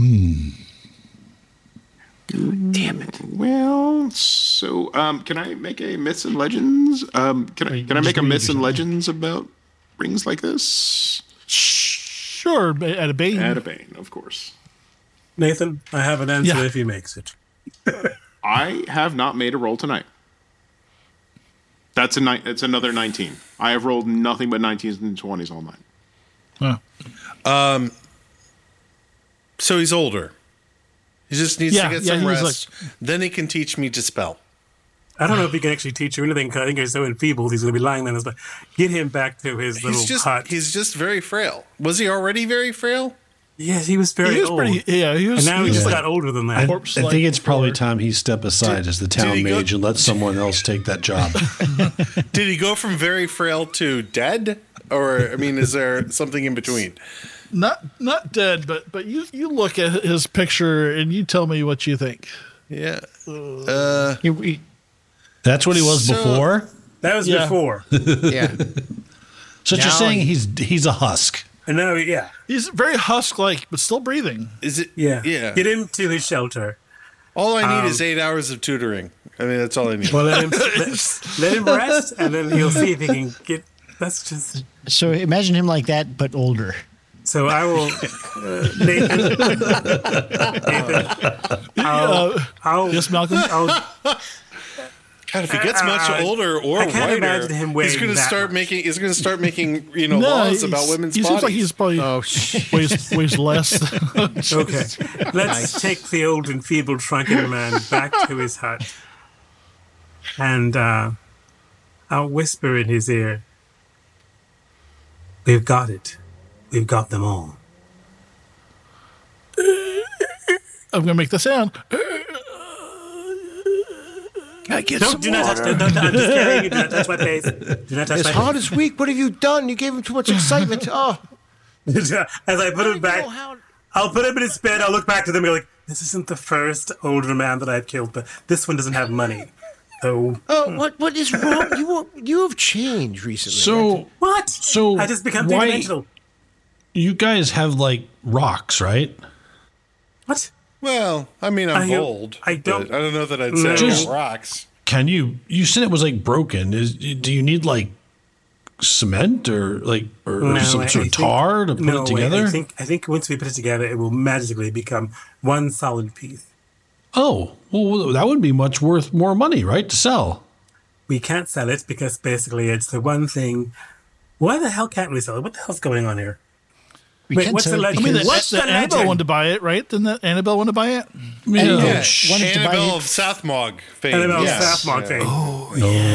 S3: Damn it. Well, so um, can I make a myths and legends? Um, can I can I make a myths and legends about rings like this?
S1: Sure, ba- at a bane.
S3: At a bane, of course.
S10: Nathan, I have an answer
S1: Yeah.
S10: if he makes it.
S3: I have not made a roll tonight. That's a ni- It's another nineteen. I have rolled nothing but nineteens and twenties all night.
S1: Huh.
S12: Um, so he's older. He just needs
S1: Yeah,
S12: to get
S1: yeah,
S12: some
S1: he was
S12: rest. Then he can teach me to spell.
S10: I don't know if he can actually teach you anything. 'Cause I think he's so enfeebled, he's going to be lying there. But get him back to his little
S12: He's just
S10: hut.
S12: he's just very frail. Was he already very frail?
S10: Yes, he was very
S1: He was
S10: old.
S1: pretty. Yeah, he was.
S10: and now
S1: he
S10: he
S1: was
S10: just
S1: like
S10: got older than
S13: I,
S10: that.
S1: corpse
S13: I
S1: like
S13: think it's probably
S1: before.
S13: time he step aside as the
S12: did
S13: town
S12: he go-
S13: mage and let someone else take that job.
S12: Did he go from very frail to dead? Or I mean, is there something in between?
S1: not not dead, but but you you look at his picture and you tell me what you think.
S12: Yeah. Uh,
S11: He- he-
S13: That's what he was
S12: So-
S13: before.
S10: That was
S1: Yeah.
S10: before.
S7: Yeah.
S13: So
S7: Now
S13: you're saying
S7: he-
S13: he's he's a husk.
S10: And now, yeah.
S1: He's very husk-like, but still breathing.
S12: is it?
S10: Yeah.
S12: Yeah.
S10: Get him to his shelter.
S12: All I need
S10: Um,
S12: is eight hours of tutoring. I mean, that's all I need.
S10: Well, let him, let, let him rest, and then he'll see if he can get. That's just.
S11: So imagine him like that, but older.
S10: So I will, uh, Nathan. Nathan, I'll,
S1: Uh,
S10: I'll,
S1: yes, Malcolm.
S10: I'll,
S12: God, if he gets much
S10: Uh,
S12: older or
S10: I can't
S12: whiter,
S10: imagine him
S12: he's
S10: weighing
S12: going to
S10: that
S12: start
S10: much.
S12: making. He's going to start making you know
S1: No,
S12: laws
S1: he's-
S12: about women's
S1: he
S12: bodies.
S1: seems like he's probably
S7: Oh,
S1: weighs, weighs less.
S10: Okay, let's take the old and feeble shrunken man back to his hut, and uh, I'll whisper in his ear, "We've got it. We've got them all."
S1: I'm gonna make the sound.
S7: Can I get
S10: Don't,
S7: some
S10: do not touch.
S7: water?
S10: Don't, don't, I'm just kidding. Do not touch my face. Do not touch
S7: His
S10: my
S7: heart
S10: face.
S7: is weak. What have you done? You gave him too much excitement. Oh,
S10: As I put him back, I'll put him in his bed. I'll look back to them and be like, "This isn't the first older man that I've killed, but this one doesn't have money." So,
S7: oh, what what is wrong? You are- you have changed recently.
S13: So
S10: what?
S13: So
S10: I just become
S13: why-
S10: three-dimensional.
S13: You guys have like rocks, right?
S10: What?
S12: Well, I mean, I'm
S10: I-
S12: bold.
S10: I don't-
S12: but I don't know that I'd say I
S13: Just-
S12: got rocks.
S13: Can you? You said it was like broken. Is do you need like cement or like or
S10: No,
S13: some
S10: I-
S13: sort
S10: I
S13: of
S10: think-
S13: tar to put
S10: no,
S13: it together?
S10: I think I think once we put it together, it will magically become one solid piece.
S13: Oh, well, that would be much worth more money, right, to sell.
S10: We can't sell it because basically it's the one thing. Why the hell can't we sell it? What the hell's going on here?
S11: We
S10: Wait,
S11: can't
S10: what's
S11: sell
S10: the
S11: it
S10: legend?
S1: I mean, the,
S10: What's
S1: the,
S10: the
S1: Annabelle
S10: legend?
S1: wanted to buy it, right? Didn't that Annabelle want to buy it?
S13: Yeah.
S11: Annabelle
S12: Yeah,
S11: wanted to buy
S12: Annabelle
S11: it.
S12: of Southmog fame.
S10: Annabelle
S12: yes.
S10: Southmog
S12: Yeah.
S10: thing.
S1: Oh,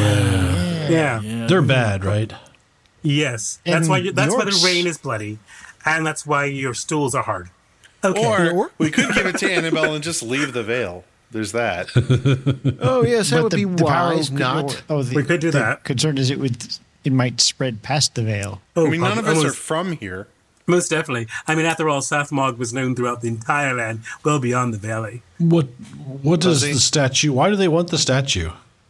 S10: Yeah.
S1: yeah.
S13: They're bad, right?
S10: Yes. That's
S11: And
S10: why. You, that's
S11: the
S10: why the
S11: orcs-
S10: rain is bloody, and that's why your stools are hard. Okay.
S12: Or we could give it to Annabelle and just leave the veil. There's that.
S7: Oh yes, that
S11: But
S7: would
S11: the-
S7: be
S11: the power
S7: wise.
S11: could
S7: Not.
S11: go- oh, the,
S10: We could do
S11: the
S10: that.
S11: concern is it would it might spread past the veil.
S10: Oh,
S12: I mean, none of us are
S10: almost-
S12: from here.
S10: Most definitely. I mean, after all, Southmog was known throughout the entire land, well beyond the valley.
S13: What What does
S12: Does he?
S13: the statue? Why do they want the statue?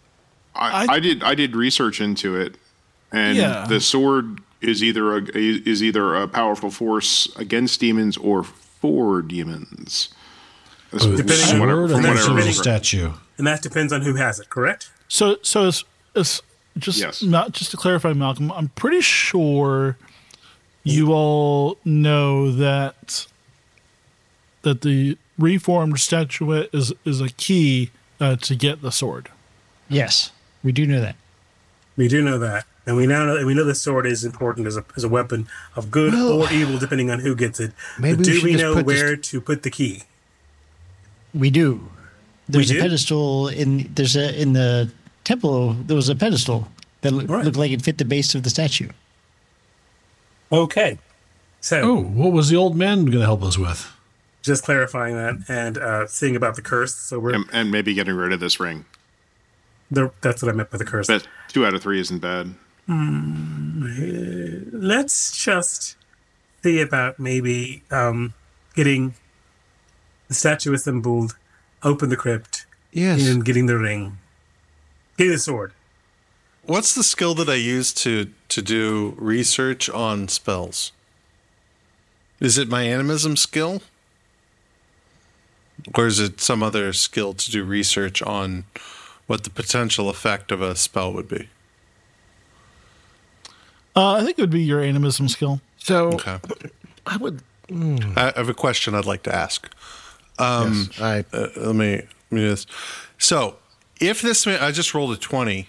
S3: I, I did I did research into it, and
S1: Yeah.
S3: the sword is either a is either a powerful force against demons or for demons. That's
S13: A
S3: from
S10: Depending on-
S3: whatever, from
S10: depending
S3: whatever
S10: on-
S3: I
S13: the
S3: read.
S13: statue.
S10: And that depends on who has it, correct?
S1: So, so it's, it's just
S3: Yes.
S1: not just to clarify, Malcolm. I'm pretty sure you all know that that the reformed statuette is is a key uh, to get the sword.
S11: Yes, we do know that.
S10: We do know that. And we now know we know the sword is important as a as a weapon of good
S7: Well,
S10: or evil, depending on who gets it.
S7: maybe
S10: but
S7: we
S10: do
S7: should
S10: we
S7: just
S10: know
S7: put this-
S10: where to put the key?
S11: We do. There's
S10: We
S11: a
S10: do?
S11: pedestal in there's a in the temple. There was a pedestal that looked,
S10: Right.
S11: looked like it fit the base of the statue.
S10: Okay. So
S13: Oh, what was the old man going to help us with?
S10: just clarifying that and uh, seeing about the curse. So we're
S3: And, and maybe getting rid of this ring.
S10: the, that's what I meant by the curse.
S3: But two out of three isn't bad.
S10: Let's just see about maybe um, getting the statue assembled, open the crypt,
S7: Yes.
S10: and getting the ring, getting the sword.
S12: What's the skill that I use to to do research on spells? Is it my animism skill? Or is it some other skill to do research on what the potential effect of a spell would be?
S1: Uh, I think it would be your animism skill.
S7: So
S12: Okay.
S7: I would.
S12: I have a question I'd like to ask. Um,
S7: Yes, I-
S12: uh, let me let me do this. So, if this ma- I just rolled a twenty.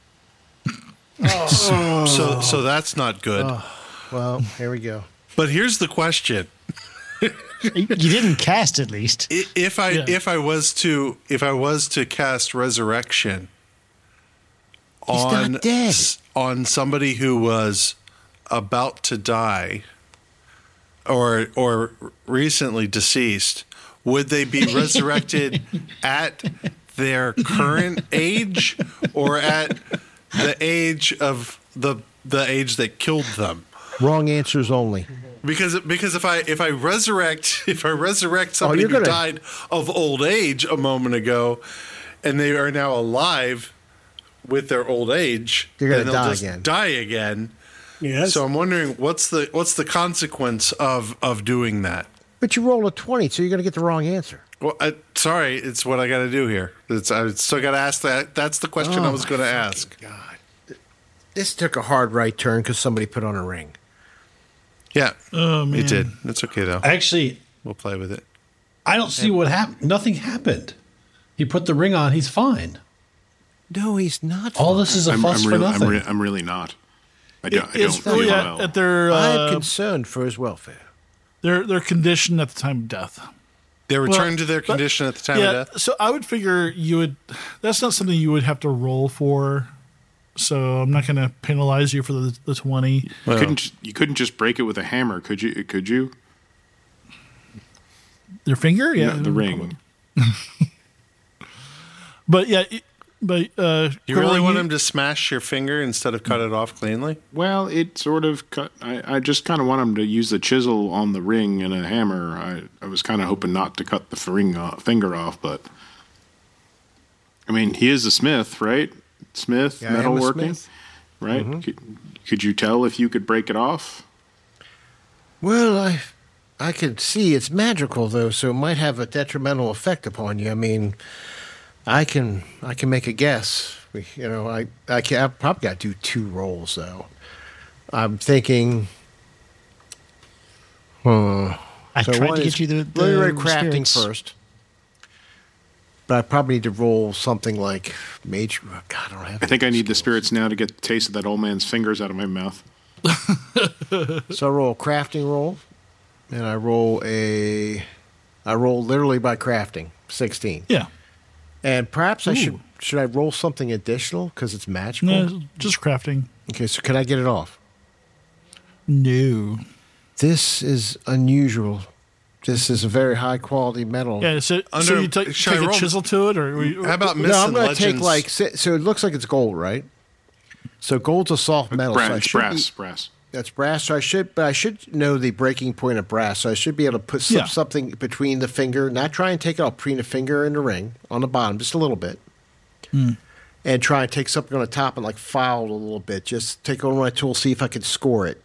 S12: So, so so that's not good.
S7: Well, here we go.
S12: But here's the question.
S11: You didn't cast at least.
S12: I- If I
S1: Yeah.
S12: if I was to if I was to cast resurrection
S7: He's
S12: on
S7: not dead.
S12: s- on somebody who was about to die or or recently deceased, would they be resurrected at their current age or at the age of the the age that killed them?
S7: Wrong answers only.
S12: Because because if I if I resurrect if I resurrect somebody
S7: you're
S12: who
S7: gonna-
S12: died of old age a moment ago, and they are now alive with their old age,
S7: You're gonna
S12: then they'll
S7: die
S12: just
S7: again.
S12: Die again.
S10: Yes.
S12: So I'm wondering what's the what's the consequence of of doing that?
S7: But you roll a twenty, so you're going to get the wrong answer.
S12: Well, I, sorry, it's what I got to do here. It's I still got to ask that. That's the question
S7: Oh
S12: I was
S7: my
S12: going to ask.
S7: God. This took a hard right turn because somebody put on a ring.
S12: Yeah.
S1: Oh, man.
S12: It did. It's okay, though.
S9: Actually,
S12: we'll play with it.
S9: I don't see what happened. Nothing happened. He put the ring on. He's fine.
S7: No, he's not.
S9: All this is a
S3: I'm,
S9: fuss
S3: I'm
S9: for
S3: really,
S9: nothing.
S3: I'm, re- I'm really not. I don't, I
S1: It's
S3: don't
S1: really
S3: feel
S1: at,
S3: well.
S1: at their uh,
S7: I'm concerned for his welfare.
S1: their their condition at the time of death.
S12: They returned
S1: Well,
S12: to their
S1: but-
S12: condition at the time
S1: yeah,
S12: of death?
S1: so I would figure you would. That's not something you would have to roll for. So I'm not going to penalize you for the, the twenty.
S3: You couldn't just, you couldn't just break it with a hammer, could you? Could you?
S1: Their finger, yeah,
S3: No, the ring.
S1: But yeah, it- but uh,
S12: You really
S1: Quiver,
S12: want him to smash your finger instead of cut it off cleanly?
S3: Well, it sort of cut. I, I just kind of want him to use the chisel on the ring and a hammer. I, I was kind of hoping not to cut the ring off, finger off, but I mean, he is a smith, right? Smith,
S7: Yeah, I am a
S3: metalworking,
S7: smith.
S3: right?
S7: Mhm.
S3: Could, could you tell if you could break it off?
S7: Well, I I can see it's magical though, so it might have a detrimental effect upon you. I mean, I can I can make a guess. We, you know, I I can I've probably got to do two rolls though. I'm thinking. Hmm.
S11: I
S7: So
S11: tried
S7: one
S11: to
S7: is-
S11: get you the,
S7: let me
S11: the
S7: write crafting
S11: spirits.
S7: first. But I probably need to roll something like mage. God, I don't have.
S3: I think I need the spirits now to get the taste of that old man's fingers out of my mouth.
S7: So I roll a crafting roll, and I roll a. I roll literally by crafting sixteen.
S1: Yeah.
S7: And perhaps I
S1: Ooh.
S7: should should I roll something additional because it's magical.
S1: No, just crafting.
S7: Okay, so can I get it off?
S1: No.
S7: This is unusual. This is a very high quality metal.
S1: Yeah, so, so
S12: Under-
S1: you take,
S12: should
S1: take
S12: I
S1: a
S12: roll-
S1: chisel to it, or we,
S12: How about
S7: No,
S12: Myths
S7: I'm
S12: and
S7: going to take
S12: Legends?
S7: like so so it looks like it's gold, right? So gold's a soft metal.
S3: Brass,
S7: so I should
S3: brass,
S7: be-
S3: brass.
S7: That's brass. So I should, but I should know the breaking point of brass. So I should be able to put slip
S1: Yeah.
S7: something between the finger, not try and take it off, between the finger and the ring on the bottom, just a little bit,
S1: Hmm.
S7: and try and take something on the top and like file it a little bit. Just take on my tool, see if I can score it.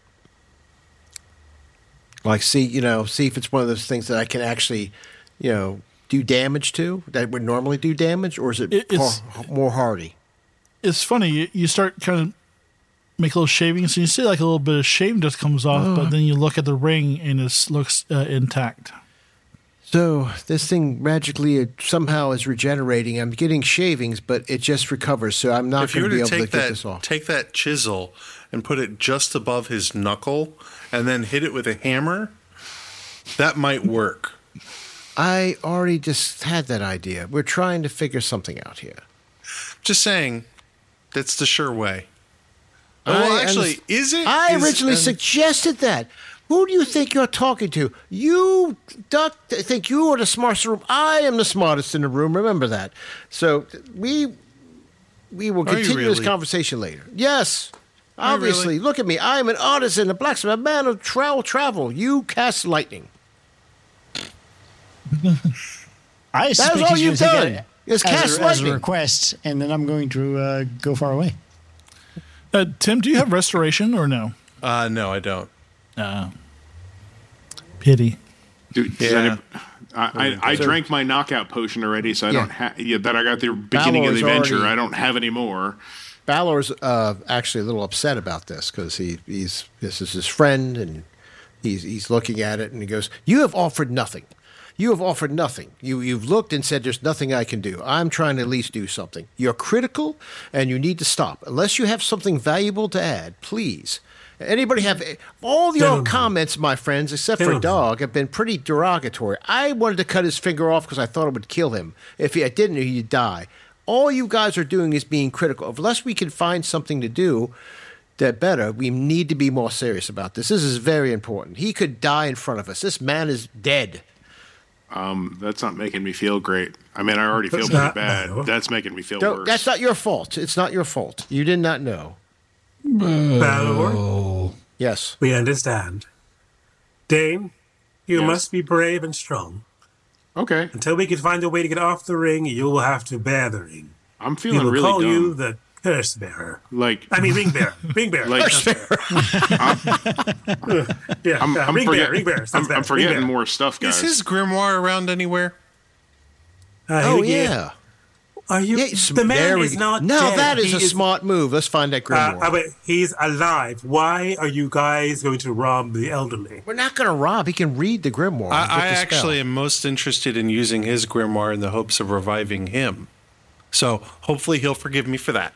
S7: Like see, you know, see if it's one of those things that I can actually, you know, do damage to that would normally do damage, or is it,
S1: It- it's-
S7: har- more hardy?
S1: it's funny. You, you start kind of make little shavings, and you see like a little bit of shaving dust comes off,
S7: Oh.
S1: but then you look at the ring, and it looks uh, intact.
S7: So this thing magically uh, somehow is regenerating. I'm getting shavings, but it just recovers. So I'm not
S12: If you
S7: going
S12: were
S7: to
S12: to
S7: be able
S12: take
S7: to get
S12: that,
S7: this off.
S12: take that chisel and put it just above his knuckle and then hit it with a hammer, that might work.
S7: I already just had that idea. We're trying to figure something out here.
S12: Just saying, that's the sure way.
S7: I
S12: Well, actually,
S7: underst-
S12: is it?
S7: I
S12: Is-
S7: originally
S12: um,
S7: suggested that. Who do you think you're talking to? You duck, think you are the smartest in the room. I am the smartest in the room. Remember that. So we we will
S12: Are you
S7: continue this
S12: really?
S7: conversation later. Yes.
S12: Are you
S7: Obviously,
S12: really?
S7: look at me. I am an artisan, a blacksmith, a man of travel. Travel. You cast lightning.
S11: I
S7: That's
S11: suspect
S7: all
S11: he's
S7: you've
S11: gonna take
S7: done.
S11: it
S7: Is
S11: as,
S7: cast
S11: a, as a
S7: lightning.
S11: request, and then I'm going to uh, go far away.
S1: Uh, Tim, do you have restoration or no?
S12: Uh, no, I don't.
S1: Uh, pity.
S3: Dude, does
S12: Yeah.
S3: any- I, I, I drank my knockout potion already, so I
S7: Yeah.
S3: don't have yeah, that I got at the beginning of the
S7: Balor's
S3: adventure.
S7: already-
S3: I don't have any more.
S7: Balor's uh, actually a little upset about this because he, he's this is his friend and he's he's looking at it and he goes, "You have offered nothing. You have offered nothing. You you've looked and said there's nothing I can do. I'm trying to at least do something. You're critical and you need to stop. Unless you have something valuable to add, please." Anybody have all your
S10: Gentlemen.
S7: comments, my friends, except for
S10: Gentlemen.
S7: Dog, have been pretty derogatory. I wanted to cut his finger off because I thought it would kill him. If he, I didn't, he'd die. All you guys are doing is being critical. Unless we can find something to do that better, we need to be more serious about this. This is very important. He could die in front of us. This man is dead.
S3: Um, that's not making me feel great. I mean, I already feel
S10: That's
S3: pretty
S10: not-
S3: bad.
S10: no.
S3: That's making me feel
S7: Don't,
S3: worse.
S7: that's not your fault. It's not your fault. You did not know.
S10: Balor,
S7: Yes.
S10: we understand. Dane, you
S3: Yes.
S10: must be brave and strong.
S3: Okay,
S10: Until we can find a way to get off the ring, you will have to bear the ring.
S3: I'm
S10: We
S3: feeling
S10: will
S3: really
S10: call
S3: dumb.
S10: you the curse bearer.
S3: like
S10: I mean, ring bearer. Ring bearer.
S3: Like-
S10: Curse bearer. yeah,
S3: I'm,
S10: yeah,
S3: I'm,
S10: ring
S3: forget-
S10: bearer. Ring bearer.
S3: I'm,
S10: sounds
S3: I'm
S10: better. Ring
S3: forgetting
S10: bearer.
S3: more stuff, guys.
S12: Is his grimoire around anywhere?
S10: Uh,
S7: Oh,
S10: here we go.
S7: yeah.
S10: Are you?
S7: Yeah,
S10: the man
S7: there we
S10: is
S7: go.
S10: not
S7: Now
S10: dead.
S7: that is
S10: He
S7: a smart move. Let's find that grimoire.
S10: Uh, uh, but he's alive. Why are you guys going to rob the elderly?
S7: We're not going to rob. He can read the grimoire.
S12: I,
S7: and get
S12: I
S7: the spell.
S12: actually am most interested in using his grimoire in the hopes of reviving him. So hopefully he'll forgive me for that.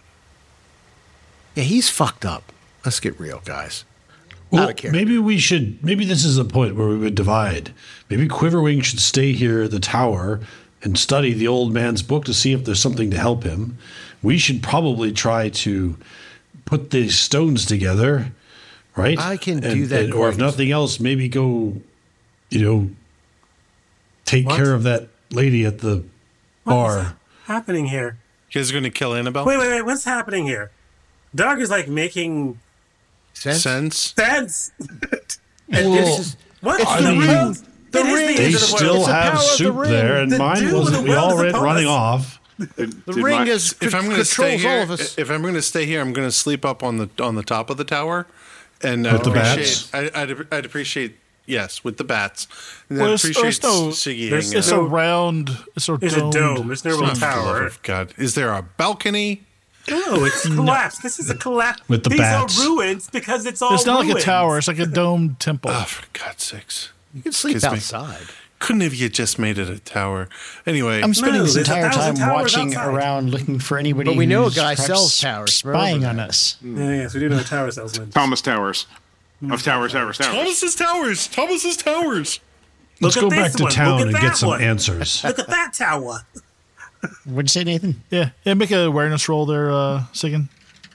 S7: Yeah, he's fucked up. Let's get real, guys.
S13: Well, maybe we should. Maybe this is a point where we would divide. Maybe Quiverwing should stay here at the tower and study the old man's book to see if there's something to help him. We should probably try to put these stones together, right?
S7: I can
S13: And-
S7: do that.
S13: and- or if
S7: great.
S13: nothing else, maybe go, you know, take
S10: What?
S13: care of that lady at the bar.
S10: Happening here?
S12: You guys are going to kill Annabelle?
S10: Wait, wait, wait. What's happening here? Doug is like making
S7: sense.
S12: Sense?
S10: sense.
S7: And
S13: Well,
S7: this is,
S10: What?
S7: it's
S13: I
S7: the
S13: mean,
S7: ring. The
S10: It is
S7: ring.
S10: the
S13: They
S10: end of the
S13: still
S10: world. It's the
S13: have
S7: power of the
S13: soup
S7: ring.
S13: there, and
S10: The
S13: mine
S10: dude with
S13: wasn't.
S10: the
S13: We
S10: world
S13: all
S10: is
S13: read
S10: upon
S13: running
S10: us.
S13: off.
S7: The
S3: Did
S7: ring
S3: my-
S7: is
S12: If I'm going to stay
S7: controls
S12: here,
S7: all of us.
S12: if I'm going to stay here, I'm going to sleep up on the on the top of the tower, and
S13: With
S12: I'd
S13: the
S12: appreciate. I, I'd, I'd appreciate yes, with the bats. And
S1: Well,
S12: I'd
S1: it's-
S12: appreciate
S1: there's no-
S12: Siggy
S10: there's-
S12: hanging
S1: It's
S12: out.
S1: a round. It's a
S10: There's a
S1: domed
S10: dome. There's no real
S1: thing.
S12: For the love
S10: tower.
S12: of God, is there a balcony?
S10: No, it's collapsed. This is a collapse.
S13: With the
S10: These
S13: bats.
S10: are ruins because it's all
S1: It's not like a
S10: ruins.
S1: tower. It's like a domed temple.
S12: Oh, for God's sakes!
S7: You can sleep
S12: Excuse me.
S7: outside.
S12: Couldn't have you just made it a tower? Anyway,
S11: I'm spending
S10: No,
S11: this
S10: there's a
S11: entire
S10: thousand
S11: time
S10: towers
S11: watching
S10: outside.
S11: around looking for anybody.
S7: But we know a
S11: who's
S7: guy
S11: perhaps
S7: sells towers.
S11: spying
S7: Remember
S11: on
S7: that.
S11: us.
S10: Yeah, yes, we do know a tower salesman.
S3: Thomas Towers. Of Towers, Towers, Towers.
S12: Thomas's towers. Thomas's towers.
S13: Let's
S10: Look
S13: go
S10: at
S13: back
S10: this
S13: to
S10: one.
S13: town
S10: Look at
S13: and
S10: that
S13: get some
S10: one.
S13: answers.
S10: Look at that tower.
S11: What'd you say, Nathan?
S1: Yeah, yeah. Make an awareness roll there, uh, Sigan.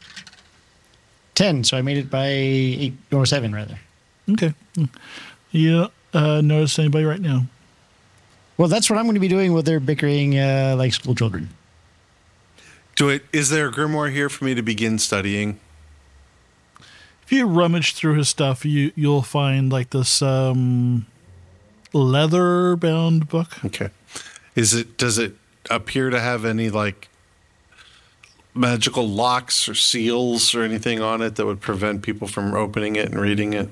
S11: Ten. So I made it by eight or seven, rather.
S1: Okay. You don't uh, notice anybody right now?
S11: Well, that's what I'm going to be doing while they're bickering uh, like school children.
S12: Do it. Is there a grimoire here for me to begin studying?
S1: If you rummage through his stuff, you you'll find like this um, leather-bound book.
S12: Okay. Is it? Does it appear to have any like magical locks or seals or anything on it that would prevent people from opening it and reading it?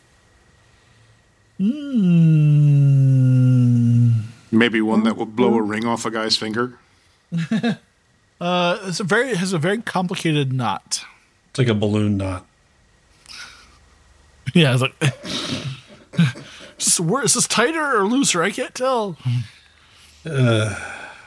S1: Mm.
S3: Maybe one that will blow a ring off a guy's finger.
S1: Uh, it's a very it has a very complicated knot.
S13: It's like a balloon knot.
S1: Yeah, it's like is this, where, is this tighter or looser? I can't tell.
S13: Uh,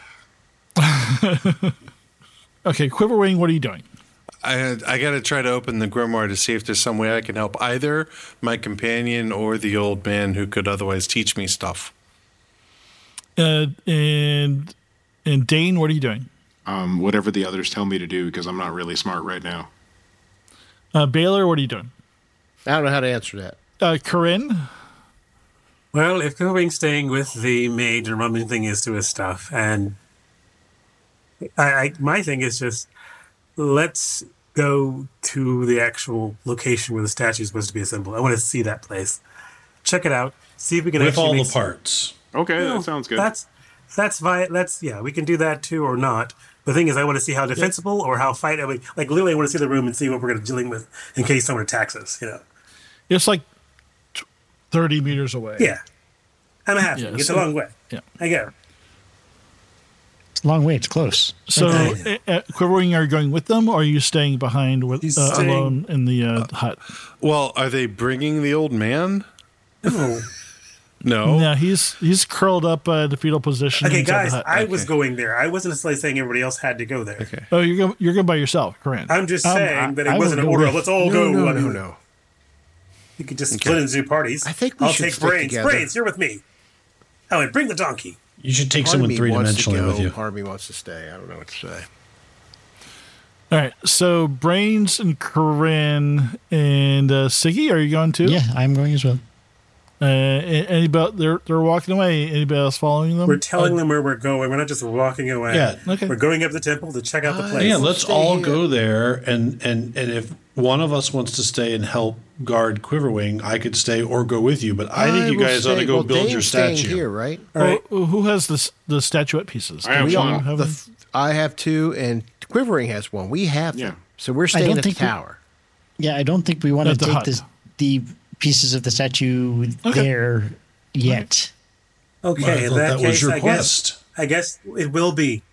S1: Okay, Quiverwing, what are you doing?
S12: I I got to try to open the grimoire to see if there's some way I can help either my companion or the old man who could otherwise teach me stuff.
S1: Uh, and and Dane, what are you doing?
S3: Um, whatever the others tell me to do, because I'm not really smart right now.
S1: Uh, Baylor, what are you doing?
S7: I don't know how to answer that.
S1: Uh, Corinne,
S10: Well, if Quiverwing's staying with the mage and rummaging thing is to his stuff, and I, I, my thing is just let's go to the actual location where the statue is supposed to be assembled. I want to see that place, check it out, see if we can
S13: with
S10: actually
S13: all
S10: make
S13: the
S10: some-
S13: parts.
S3: Okay,
S10: No,
S3: that sounds good.
S10: That's that's vi- That's yeah, we can do that too or not. The thing is, I want to see how defensible or how fight. I mean, like literally, I want to see the room and see what we're going to dealing with in case someone attacks us. You know.
S1: it's like t- thirty meters away.
S10: Yeah. I'm a half.
S1: Yeah,
S10: it's
S1: so-
S10: a long way.
S1: Yeah.
S10: I get it.
S11: It's a long way. It's close.
S1: So,
S10: Okay.
S1: uh, uh, Quiverwing, are you going with them, or are you staying behind with
S10: He's
S1: uh,
S10: staying-
S1: alone in the uh, hut?
S12: Well, are they bringing the old man?
S10: No.
S12: No.
S1: Yeah, he's he's curled up uh, the fetal position.
S10: Okay,
S1: inside
S10: guys,
S1: the hut.
S10: I was going there. I wasn't necessarily saying everybody else had to go there.
S12: Okay.
S1: Oh, you're going. You're going by yourself, Corinne.
S10: I'm just
S11: Um,
S10: saying
S11: I-
S10: that it
S11: I will
S10: wasn't an
S11: go
S10: order of
S11: with-
S10: let's all
S7: No,
S10: go.
S7: no,
S10: I
S7: no,
S10: mean,
S7: no.
S10: You could just
S12: Okay.
S10: split into two parties.
S7: I think we
S10: I'll
S7: should
S10: take
S7: stick
S10: brains.
S7: together.
S10: Brains, you're with me. Oh, and bring the donkey.
S13: You should take
S7: Part of
S13: someone
S7: me
S13: three
S7: wants to
S13: dimensionally
S7: go,
S13: with you.
S7: Part of me wants to stay. I don't know what to say.
S1: All right. So, Brains and Corinne and uh, Siggy, are you going too?
S11: Yeah, I'm going as well.
S1: Uh, a- anybody? They're they're walking away. Anybody else following them?
S10: We're telling
S1: Uh,
S10: them where we're going. We're not just walking away.
S13: Yeah.
S1: Okay.
S10: We're going up the temple to check out the
S7: Uh,
S10: place.
S13: Yeah,
S7: We'll
S13: let's
S7: stay
S13: all
S7: here.
S13: go there, and, and, and if one of us wants to stay and help guard Quiverwing, I could stay or go with you. But I think you
S7: will
S13: guys ought to
S7: stay-
S13: go
S7: well,
S13: build
S7: Dane's
S13: your
S7: staying
S13: statue.
S7: here, right?
S10: All right.
S1: Oh, who has this the statuette pieces?
S3: I have
S1: Do we
S3: one.
S1: all have
S7: The
S1: them?
S7: f- I have two, and Quivering has one. We have
S3: Yeah.
S7: them. So we're staying
S11: don't
S7: at the
S11: think we-
S7: tower.
S11: Yeah, I don't think we want to
S1: At the
S11: take
S1: hut.
S11: this, the pieces of the statue
S1: Okay.
S11: there yet.
S10: Okay,
S13: Well, I
S10: in
S13: thought
S10: that,
S13: that was
S10: case,
S13: your
S10: I
S13: quest.
S10: guess I guess it will be.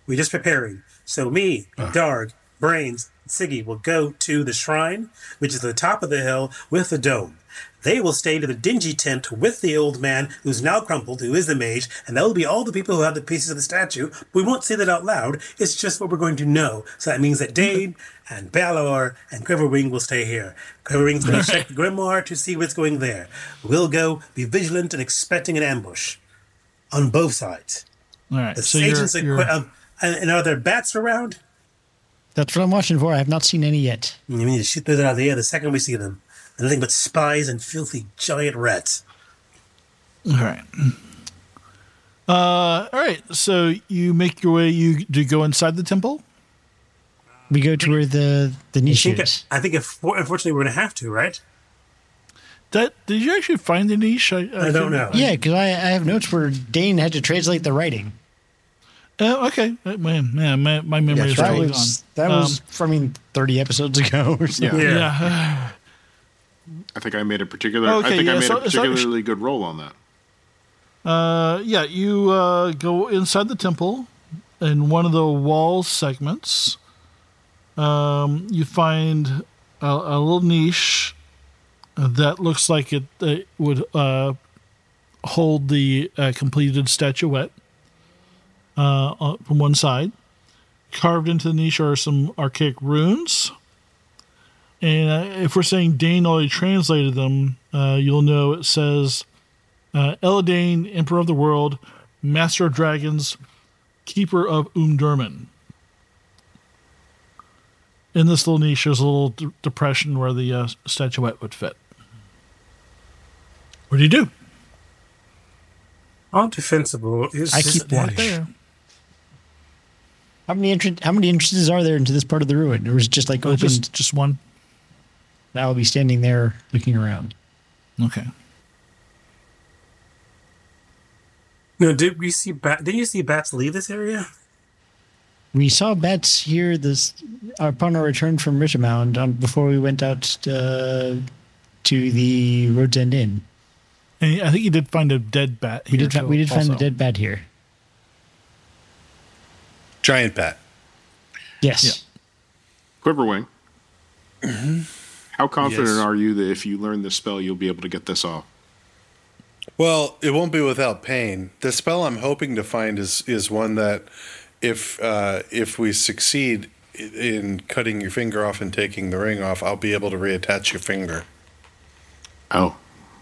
S10: We're just preparing. So me, Darg, Brains, and Siggy will go to the shrine, which is at the top of the hill with the dome. They will stay to the dingy tent with the old man, who's now crumpled, who is the mage, and that will be all the people who have the pieces of the statue. We won't say that out loud. It's just what we're going to know. So that means that Dane and Balor and Quiverwing will stay here. Quiverwing's going to check the grimoire to see what's going there. We'll go be vigilant and expecting an ambush on both sides.
S1: All right.
S10: The
S1: So
S10: agents
S1: you're,
S10: are
S1: you're,
S10: qu- um, and and are there bats around?
S11: That's what I'm watching for. I have not seen any yet.
S10: We need to shoot those out of the air the second we see them. Nothing but spies and filthy giant rats.
S1: all right. Uh, all right. So you make your way. You do you go inside the temple?
S11: We go to where the, the
S10: I
S11: niche
S10: think,
S11: is.
S10: I think if, unfortunately we're going to have to, right?
S1: That did you actually find the niche? I,
S10: I don't know.
S11: Yeah, because I, I have notes where Dane had to translate the writing.
S1: Uh, okay, Uh, man, man, my, my memory is
S11: that
S1: really
S11: was,
S1: gone.
S11: that was,
S1: Um,
S11: I mean, thirty episodes ago or something.
S3: Yeah.
S1: yeah.
S3: I think I made a particular.
S1: Okay,
S3: I think
S1: yeah,
S3: I made
S1: so-
S3: a
S1: so-
S3: particularly good roll on that.
S1: Uh, yeah, you uh, go inside the temple in one of the wall segments. Um, you find a, a little niche that looks like it, it would uh, hold the uh, completed statuette uh, on- from one side. Carved into the niche are some archaic runes. And uh, if we're saying Dane already translated them, uh, you'll know it says uh, Eladane, Emperor of the World, Master of Dragons, Keeper of Umdurman. In this little niche, there's a little d- depression where the uh, statuette would fit. What do you do?
S10: All defensible is
S11: I keep watch.
S1: There.
S11: How many entrance? How many entrances are there into this part of the ruin, or is it just like
S1: Uh,
S11: open?
S1: just, just one.
S11: I will be standing there looking around.
S1: Okay.
S10: No, did we see bat? Did you see bats leave this area?
S11: We saw bats here this upon our return from Richmond on, before we went out uh, to the Road's End Inn.
S1: And I think you did find a dead bat.
S11: We
S1: Here
S11: did. fi-
S1: too,
S11: we did find
S1: also.
S11: a dead bat here.
S12: Giant bat.
S11: Yes.
S3: Quiverwing. How confident
S12: Yes.
S3: are you that if you learn this spell, you'll be able to get this off?
S12: Well, it won't be without pain. The spell I'm hoping to find is is one that, if uh, if we succeed i- in cutting your finger off and taking the ring off, I'll be able to reattach your finger.
S3: Oh,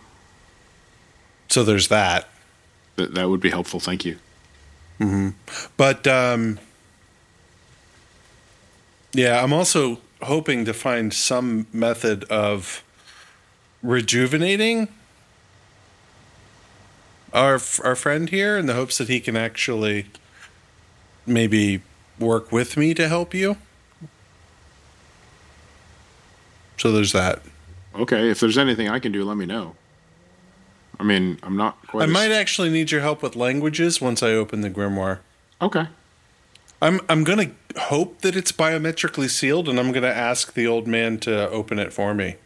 S12: So there's that.
S3: that, that would be helpful. Thank you.
S12: hmm But um, yeah, I'm also hoping to find some method of rejuvenating our our friend here in the hopes that he can actually maybe work with me to help you. So there's that.
S3: Okay, if there's anything I can do, let me know. I mean, I'm not quite.
S12: I
S3: as-
S12: might actually need your help with languages once I open the grimoire.
S3: Okay.
S12: I'm I'm gonna hope that it's biometrically sealed, and I'm gonna ask the old man to open it for me.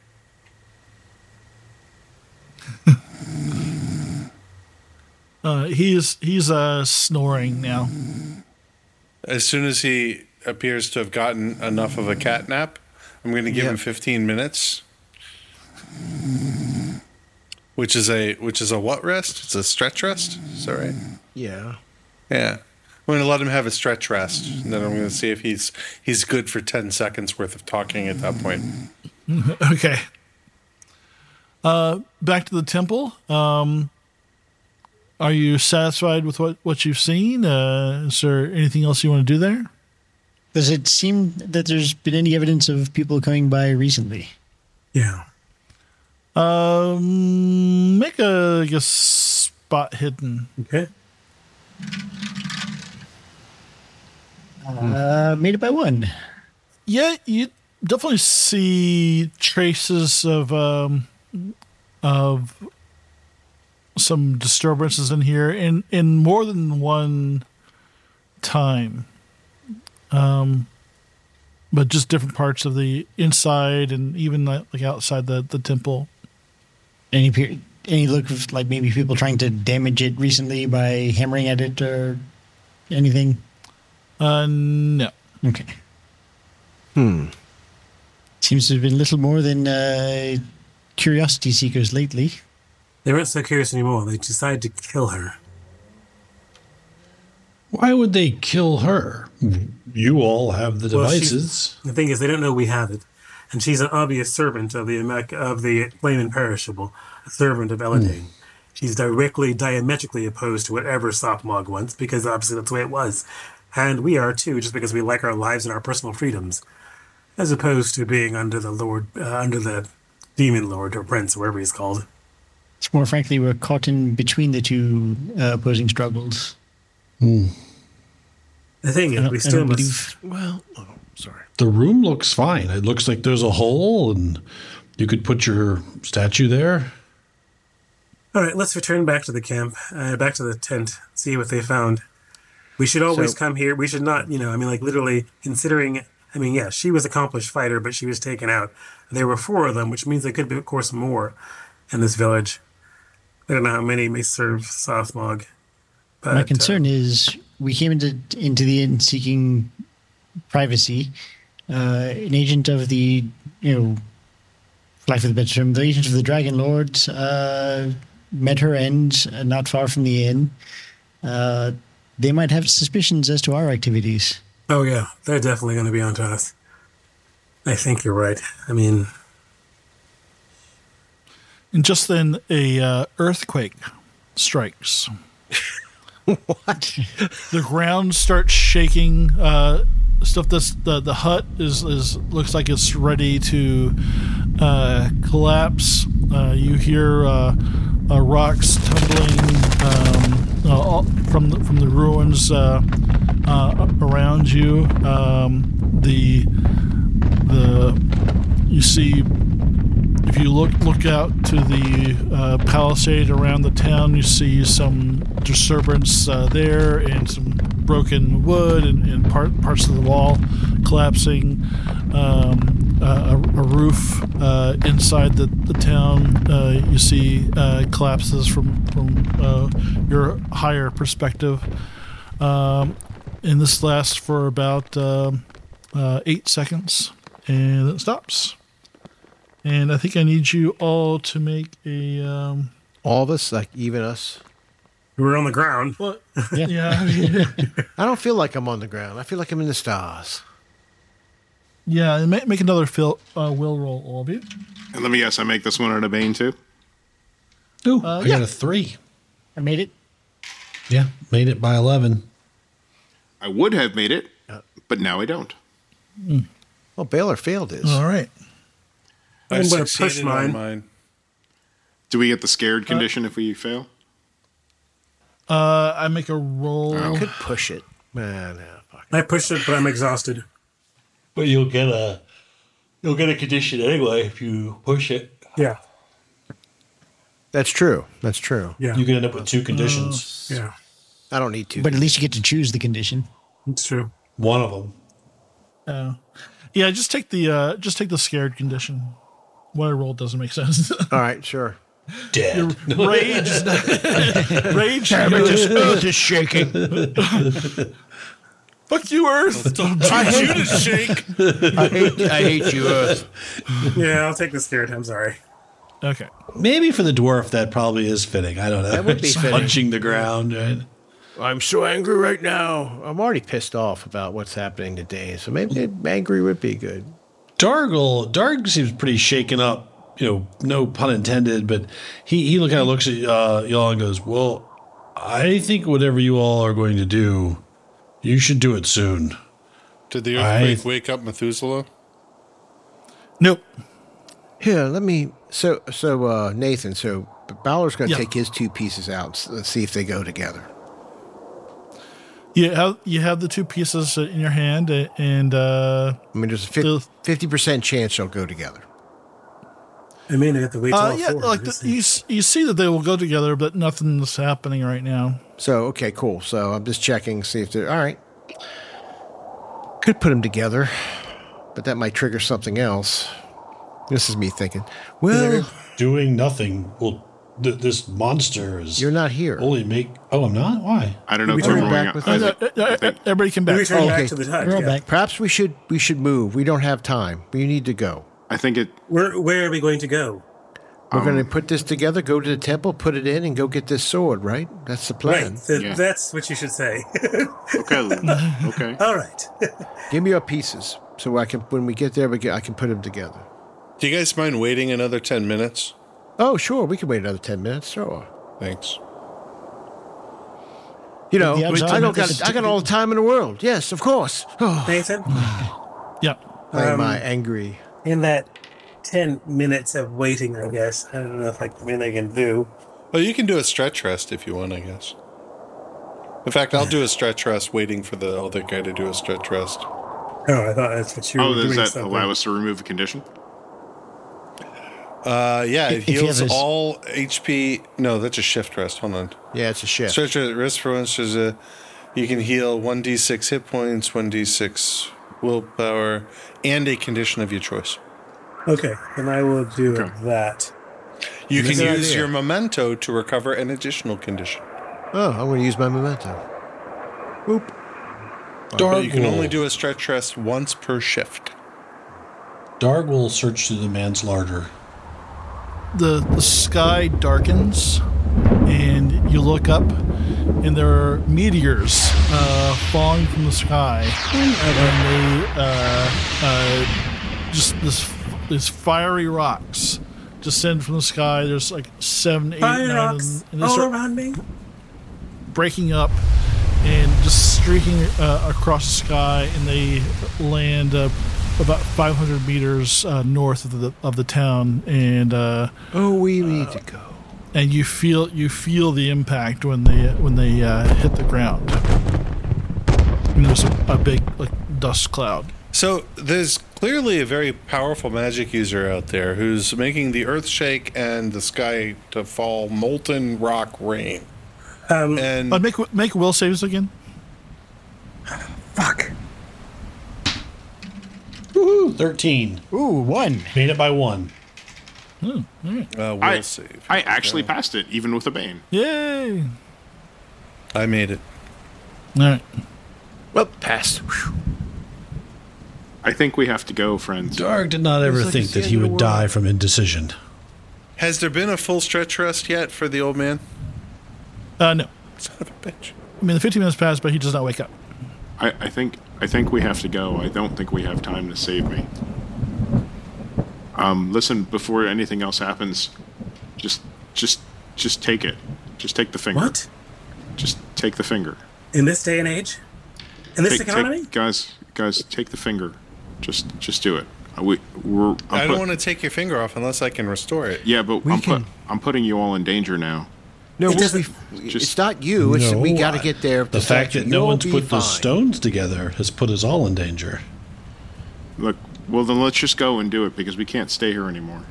S1: Uh, he's he's uh, snoring now.
S12: As soon as he appears to have gotten enough of a cat nap, I'm going to give
S7: Yeah.
S12: him fifteen minutes, which is a which is a what rest? It's a stretch rest. Is that right?
S7: Yeah.
S12: Yeah. I'm going to let him have a stretch rest, and then I'm going to see if he's he's good for ten seconds worth of talking at that point.
S1: Okay. Uh, back to the temple. Um, are you satisfied with what, what you've seen? Uh, is there anything else you want to do there?
S11: Does it seem that there's been any evidence of people coming by recently?
S10: Yeah.
S1: Um, make a, like a spot hidden.
S10: Okay.
S11: Uh, made it by one.
S1: Yeah, you definitely see traces of um, of some disturbances in here in, in more than one time. Um, but just different parts of the inside and even like like outside the, the temple.
S11: Any pe- any look of like maybe people trying to damage it recently by hammering at it or anything?
S1: Uh, no.
S11: Okay.
S7: Hmm.
S11: Seems to have been little more than uh, curiosity seekers lately.
S10: They weren't so curious anymore. They decided to kill her.
S13: Why would they kill her? You all have the
S10: Well,
S13: devices.
S10: she's- the thing is, they don't know we have it. And she's an obvious servant of the Immac- of the Flame Imperishable, a servant of Eladane. She's directly, diametrically opposed to whatever Sophmog wants, because obviously that's the way it was. And we are too, just because we like our lives and our personal freedoms, as opposed to being under the Lord, uh, under the Demon Lord or Prince, or whatever he's called.
S11: It's more frankly, we're caught in between the two uh, opposing struggles.
S13: Hmm.
S10: The thing
S11: I
S10: is,
S11: don't-
S10: we
S11: I
S10: still
S11: don't
S10: must.
S7: Well, oh, sorry.
S13: The room looks fine. It looks like there's a hole, and you could put your statue there.
S10: All right, let's return back to the camp, uh, back to the tent, see what they found. We should always
S7: So-
S10: come here. We should not, you know, I mean, like literally considering, I mean, yeah, she was an accomplished fighter, but she was taken out. There were four of them, which means there could be, of course, more in this village. I don't know how many may serve Sothmog. But,
S11: My concern is we came into into the inn seeking privacy. Uh, an agent of the, you know, for lack of the better term, the agent of the Dragon Lords uh, met her end uh, not far from the inn. Uh, they might have suspicions as to our activities.
S10: Uh, oh, yeah, they're definitely going to be onto us. I think you're right. I mean,
S1: And just then, a uh, earthquake strikes.
S7: What?
S1: The ground starts shaking. Uh, stuff that's the the hut is is looks like it's ready to uh, collapse. Uh, you hear uh, uh, rocks tumbling um, uh, all- from the, from the ruins uh, uh, around you. Um, the the you see. If you look look out to the uh, palisade around the town, you see some disturbance uh, there, and some broken wood and, and part, parts of the wall collapsing. Um, uh, a, a roof uh, inside the, the town uh, you see uh, collapses from from uh, your higher perspective, um, and this lasts for about um uh, eight seconds, and it stops. And I think I need you all to make a. Um,
S7: All of us, like even us.
S10: we're on the ground.
S1: What?
S11: Yeah.
S1: Yeah,
S7: I don't feel like I'm on the ground. I feel like I'm in the stars.
S1: yeah. And make, make another fill, uh, will roll, all of you.
S3: And let me guess, I make this one out of Bane too?
S13: Ooh,
S1: Uh,
S13: I
S1: yeah.
S13: got a three.
S11: I made it.
S13: Yeah, made it by eleven.
S3: I would have made it, but now I don't.
S7: Well, Baylor failed his.
S1: All right.
S8: I
S10: I'm going to push
S8: succeeded on
S10: mine.
S8: mine.
S3: Do we get the scared condition if we fail?
S1: Uh, I make a roll.
S7: I could push it. Man, no, fuck.
S10: I pushed it, but I'm exhausted.
S9: But you'll get a you'll get a condition anyway if you push it.
S10: Yeah,
S7: That's true. That's true.
S10: yeah,
S9: You can end up with two conditions.
S10: yeah.
S7: I don't need to.
S11: But at least you get to choose the condition.
S10: It's true.
S9: One of them.
S1: Uh, yeah, just take the uh, just take the scared condition. What I rolled doesn't make sense.
S7: All right, sure.
S9: Dead.
S1: Rage, is not, rage.
S7: Earth is shaking.
S1: Fuck you, Earth. Don't
S7: I
S1: you
S7: hate
S1: to shake.
S7: I hate, I hate you, Earth.
S10: Yeah, I'll take the scared. I'm sorry.
S1: Okay.
S13: Maybe for the dwarf, that probably is fitting. I don't know.
S7: That would be
S13: It's
S7: fitting.
S13: punching the ground, right?
S7: I'm so angry right now. I'm already pissed off about what's happening today, so maybe angry would be good.
S13: Dargle, Darg seems pretty shaken up. You know, no pun intended, but he he kind of looks at uh, y'all and goes, "Well, I think whatever you all are going to do, you should do it soon."
S8: Did the
S13: I-
S8: earthquake wake up Methuselah?
S1: Nope.
S7: Here, let me. So, so uh, Nathan. So Balor's going to
S1: Yeah.
S7: take his two pieces out and s- and see if they go together.
S1: You have you have the two pieces in your hand, uh, and uh,
S7: I mean, there's a fifty percent chance they'll go together.
S10: I mean, I have to wait till
S1: uh,
S10: all
S1: yeah,
S10: four.
S1: like the, you s- you see that they will go together, but nothing's happening right now.
S7: So, okay, cool. So I'm just checking, see if they're all right. Could put them together, but that might trigger something else. This is me thinking. Well,
S13: Doing nothing will th- this monster is.
S7: You're not here.
S13: Only make. Oh, I'm not. Why?
S3: I don't know
S7: We
S3: if we're
S7: turn
S3: going
S7: back
S3: out.
S7: with
S3: I,
S7: us.
S3: I think,
S1: Everybody come back.
S10: We return
S7: Oh,
S10: back
S7: okay.
S10: to the hut.
S11: We're all
S10: yeah.
S11: back.
S7: Perhaps we should we should move. We don't have time. We need to go.
S3: I think it.
S10: Where, where are we going to go?
S7: We're
S3: Um,
S7: going to put this together, go to the temple, put it in, and go get this sword, right? That's the plan.
S10: Right. Th-
S3: Yeah.
S10: That's what you should say.
S3: Okay. Okay.
S10: All right.
S7: Give me your pieces so I can, when we get there, we get, I can put them together.
S12: Do you guys mind waiting another ten minutes?
S7: Oh, sure. We can wait another ten minutes. Sure.
S12: Thanks.
S7: You know,
S11: The
S7: I,
S11: observer
S7: don't got,
S11: does-
S7: I got all the time in the world. Yes, of course. Oh,
S10: Nathan,
S1: Yeah.
S7: why am
S10: Um,
S7: I angry?
S10: in that ten minutes of waiting, I guess, I don't know if like anything I can do.
S12: Well, you can do a stretch rest if you want, I guess. In fact, I'll do a stretch rest waiting for the other guy to do a stretch rest.
S10: Oh, I thought that's what you were
S3: Oh,
S10: doing.
S3: does that
S10: something.
S3: allow us to remove a condition?
S12: Uh, yeah, it
S11: If you
S12: heals
S11: have a s-
S12: all H P. No, that's a shift rest. Hold on.
S7: Yeah, it's a shift.
S12: Stretch rest for once. There's a. You can heal one d six hit points, one d six willpower, and a condition of your choice.
S10: Okay, then I will do
S3: Okay.
S10: that.
S12: You
S7: That's
S12: can
S7: a good
S12: use
S7: idea.
S12: your memento to recover an additional condition.
S7: Oh, I'm going to use my memento. Whoop.
S12: But you can
S13: will-
S12: only do a stretch rest once per shift.
S13: Darg will search through the man's larder.
S1: The, the sky darkens, and you look up, and there are meteors uh, falling from the sky, and they uh, uh, just this these fiery rocks descend from the sky. There's like seven, eight,
S10: Fire
S1: nine,
S10: rocks
S1: and they
S10: all
S1: start
S10: around me.
S1: breaking up and just streaking uh, across the sky, and they land uh, about five hundred meters uh, north of the of the town, and uh,
S7: Oh, we need to go.
S1: and you feel you feel the impact when they when they uh, hit the ground. And there's a, a big like dust cloud.
S12: So there's clearly a very powerful magic user out there who's making the earth shake and the sky to fall molten rock rain.
S10: Um,
S12: and
S1: Uh, make make will saves again.
S10: fuck.
S13: Woohoo! thirteen.
S11: Ooh, one.
S13: Made it by one.
S1: Oh, all right.
S12: uh, will
S3: I,
S12: save.
S3: I actually passed it, even with a bane.
S1: Yay!
S12: I made it.
S1: All right.
S7: Well, pass. Whew.
S3: I think we have to go, friends.
S13: Darg did not ever
S7: like
S13: think
S7: it's the
S13: that he
S7: end of the
S13: would
S7: world.
S13: die from indecision.
S12: Has there been a full stretch rest yet for the old man?
S1: Uh, no.
S12: Son of a bitch.
S1: I mean, the fifteen minutes passed, but he does not wake up.
S3: I, I think I think we have to go. I don't think we have time to save me. Um, listen, before anything else happens, just just just take it. Just take the finger.
S10: What?
S3: Just take the finger.
S10: In this day and age? In this
S3: Take,
S10: economy?
S3: take, guys, guys, take the finger. Just just do it. Uh, We we're. I'm
S12: I don't
S3: put-
S12: want to take your finger off unless I can restore it.
S3: Yeah, but
S7: We
S3: I'm
S7: can-
S3: put, I'm putting you all in danger now.
S7: No,
S10: It
S7: we'll
S10: doesn't-
S7: be,
S3: just-
S7: it's not you. It's we got to
S13: I-
S7: get there.
S13: The fact that no
S7: You'll
S13: one's
S7: be
S13: put the
S7: fine.
S13: stones together has put us all in danger.
S3: Look, well then let's just go and do it because we can't stay here anymore.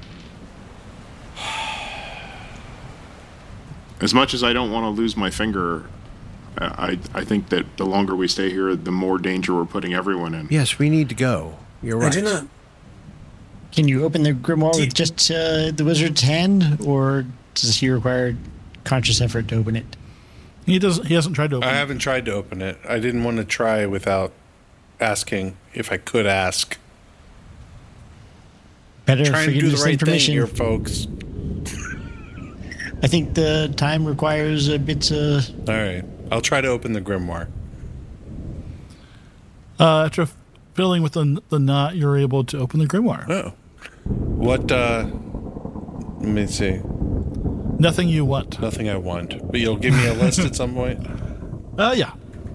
S3: As much as I don't want to lose my finger, uh, I I think that the longer we stay here, the more danger we're putting everyone in.
S7: Yes, we need to go. You're
S10: I
S7: right.
S10: do not.
S11: Can you open the grimoire
S10: Do you-
S11: with just uh, the wizard's hand, or does he require conscious effort to open it?
S1: He doesn't. He hasn't tried to open.
S12: I
S1: it.
S12: haven't tried to open it. I didn't want to try without asking if I could ask.
S11: Better
S12: Trying
S11: for
S12: to
S11: you
S12: do
S11: to
S12: the
S11: send
S12: right thing
S11: permission.
S12: here, folks.
S11: I think the time requires a bit. Uh,
S12: All right. I'll try to open the grimoire.
S1: Uh, after filling with the the knot, you're able to open the grimoire.
S12: Oh. What, uh... Let me see.
S1: Nothing you want.
S12: Nothing I want. But you'll give me a list at some point?
S1: Uh, yeah.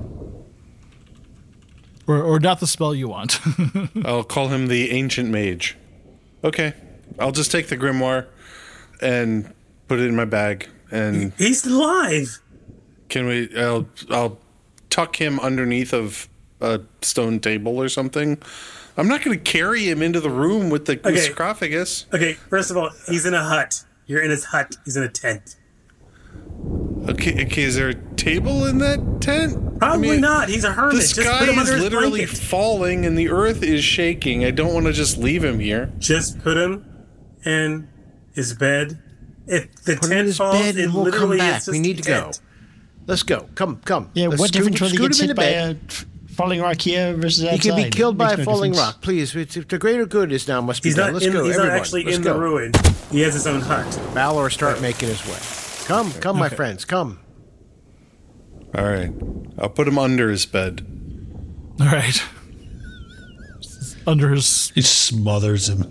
S1: Or or not the spell you want.
S12: I'll call him the Ancient Mage. Okay. I'll just take the grimoire and put it in my bag. And
S10: He's alive.
S12: can we... I'll, I'll tuck him underneath of a stone table or something. I'm not going to carry him into the room with the, the
S10: Okay.
S12: sarcophagus.
S10: Okay, first of all, he's in a hut. You're in his hut. He's in a tent.
S12: Okay, okay, is there a table in that tent?
S10: Probably
S12: I mean,
S10: not. He's a hermit.
S12: The
S10: Just
S12: sky
S10: put him
S12: is
S10: under his
S12: literally
S10: blanket.
S12: falling and the earth is shaking. I don't want to just leave him here.
S10: Just put him in his bed if the
S7: Put him in
S10: tent
S7: his
S10: falls,
S7: bed
S10: it
S7: and we'll
S10: literally
S7: come
S10: is
S7: back.
S10: just
S7: We need to
S10: a
S7: go.
S10: tent.
S7: Let's go. Come, come.
S11: Yeah,
S7: Let's
S11: what
S7: scoot-
S11: difference when he
S7: scoot
S11: gets
S7: him
S11: hit
S7: into
S11: by
S7: bed.
S11: a f- falling rock here versus
S7: He
S11: outside?
S7: can be killed by
S11: Makes
S7: a
S11: no
S7: falling
S11: difference.
S7: rock. Please, it's, the greater good is now must be
S10: He's
S7: done.
S10: not
S7: Let's
S10: in.
S7: go,
S10: He's
S7: everyone.
S10: not actually
S7: Let's
S10: in
S7: go.
S10: the ruin. He has his own hut.
S7: Valor, start making his way. Come, come, my
S1: Okay.
S7: friends, come.
S12: All right. I'll put him under his bed.
S1: All right. Under his.
S13: He smothers him.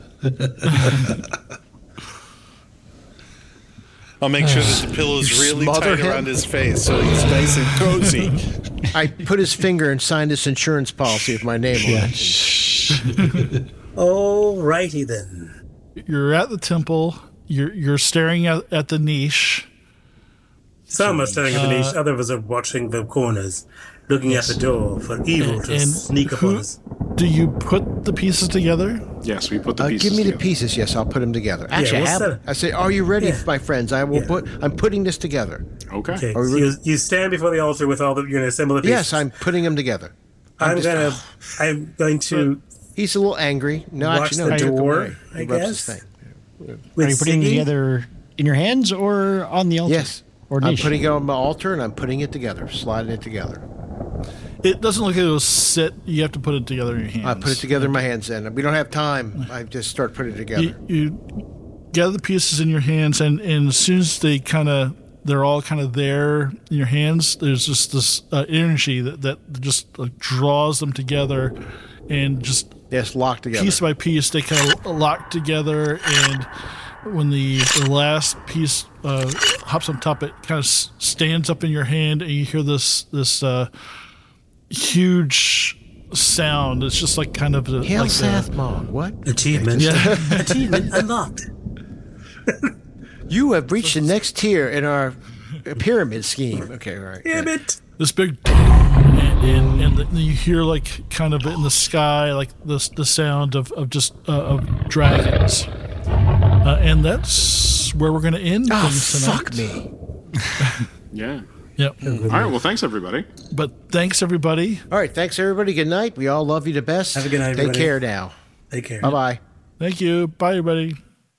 S12: I'll make sure that the pillow's
S7: You
S12: really
S7: smother
S12: tight
S7: him?
S12: around his face so he's nice and cozy.
S7: I put his finger and signed this insurance policy with my name on it.
S10: Alrighty then.
S1: You're at the temple. You're you're staring at, at the niche.
S10: Some are staring at the
S1: Uh,
S10: niche. Others are watching the corners, looking at the door for evil to
S1: And
S10: sneak upon
S1: who-
S10: us.
S1: Do you put the pieces together?
S3: Yes, we put the
S7: Uh,
S3: pieces
S7: give me the
S3: together.
S7: pieces. Yes, I'll put them together. Actually,
S10: we'll
S7: I have
S10: set
S7: them.
S10: it.
S7: I say, are you ready,
S10: Yeah.
S7: my friends? I will
S10: Yeah.
S7: put. I'm putting this together.
S3: Okay.
S10: Okay,
S7: Are we
S10: so
S7: ready?
S10: you, you stand before the altar with all the. You're gonna assemble the pieces.
S7: Yes, I'm putting them together.
S10: I'm
S7: just-
S10: gonna. I'm going to.
S7: He's a little angry. No,
S10: Watch
S7: actually, no.
S10: the
S7: he took
S10: door,
S7: away. He
S10: I
S7: rubs
S10: guess.
S7: his thing.
S10: With
S11: Are you putting it
S10: Siggy?
S11: together in your hands or on the altar?
S7: Yes,
S11: Or
S7: I'm
S11: niche?
S7: putting it on my altar and I'm putting it together, sliding it together.
S1: It doesn't look like it'll sit. You have to put it together in your hands.
S7: I put it together in my hands, and we don't have time. I just start putting it together.
S1: You, you gather the pieces in your hands, and, and as soon as they kind of, they're all kind of there in your hands, there's just this uh, energy that, that just like, draws them together, and just
S7: yes, locked together.
S1: piece by piece, they kind of lock together, and when the, the last piece uh, hops on top, it kind of s- stands up in your hand, and you hear this this uh, huge sound. It's just like kind of a,
S7: Hail
S1: like a-
S7: Sathmog. What?
S10: Achievement.
S1: Yeah.
S10: Achievement unlocked.
S7: You have reached the next tier in our pyramid scheme. Okay, all right.
S10: Damn it.
S1: this big and, and, and the, you hear like kind of in the sky like the the sound of of just uh, of dragons, uh, and that's where we're going to end
S7: Oh,
S1: things tonight.
S7: fuck me.
S3: Yeah.
S1: Yep.
S3: All right. Well, thanks everybody.
S1: But thanks everybody.
S7: All right, thanks everybody. Good night. We all love you the best.
S10: Have a good night,
S7: Take
S10: everybody.
S7: care now.
S10: Take care.
S7: Bye bye.
S1: Thank you. Bye everybody.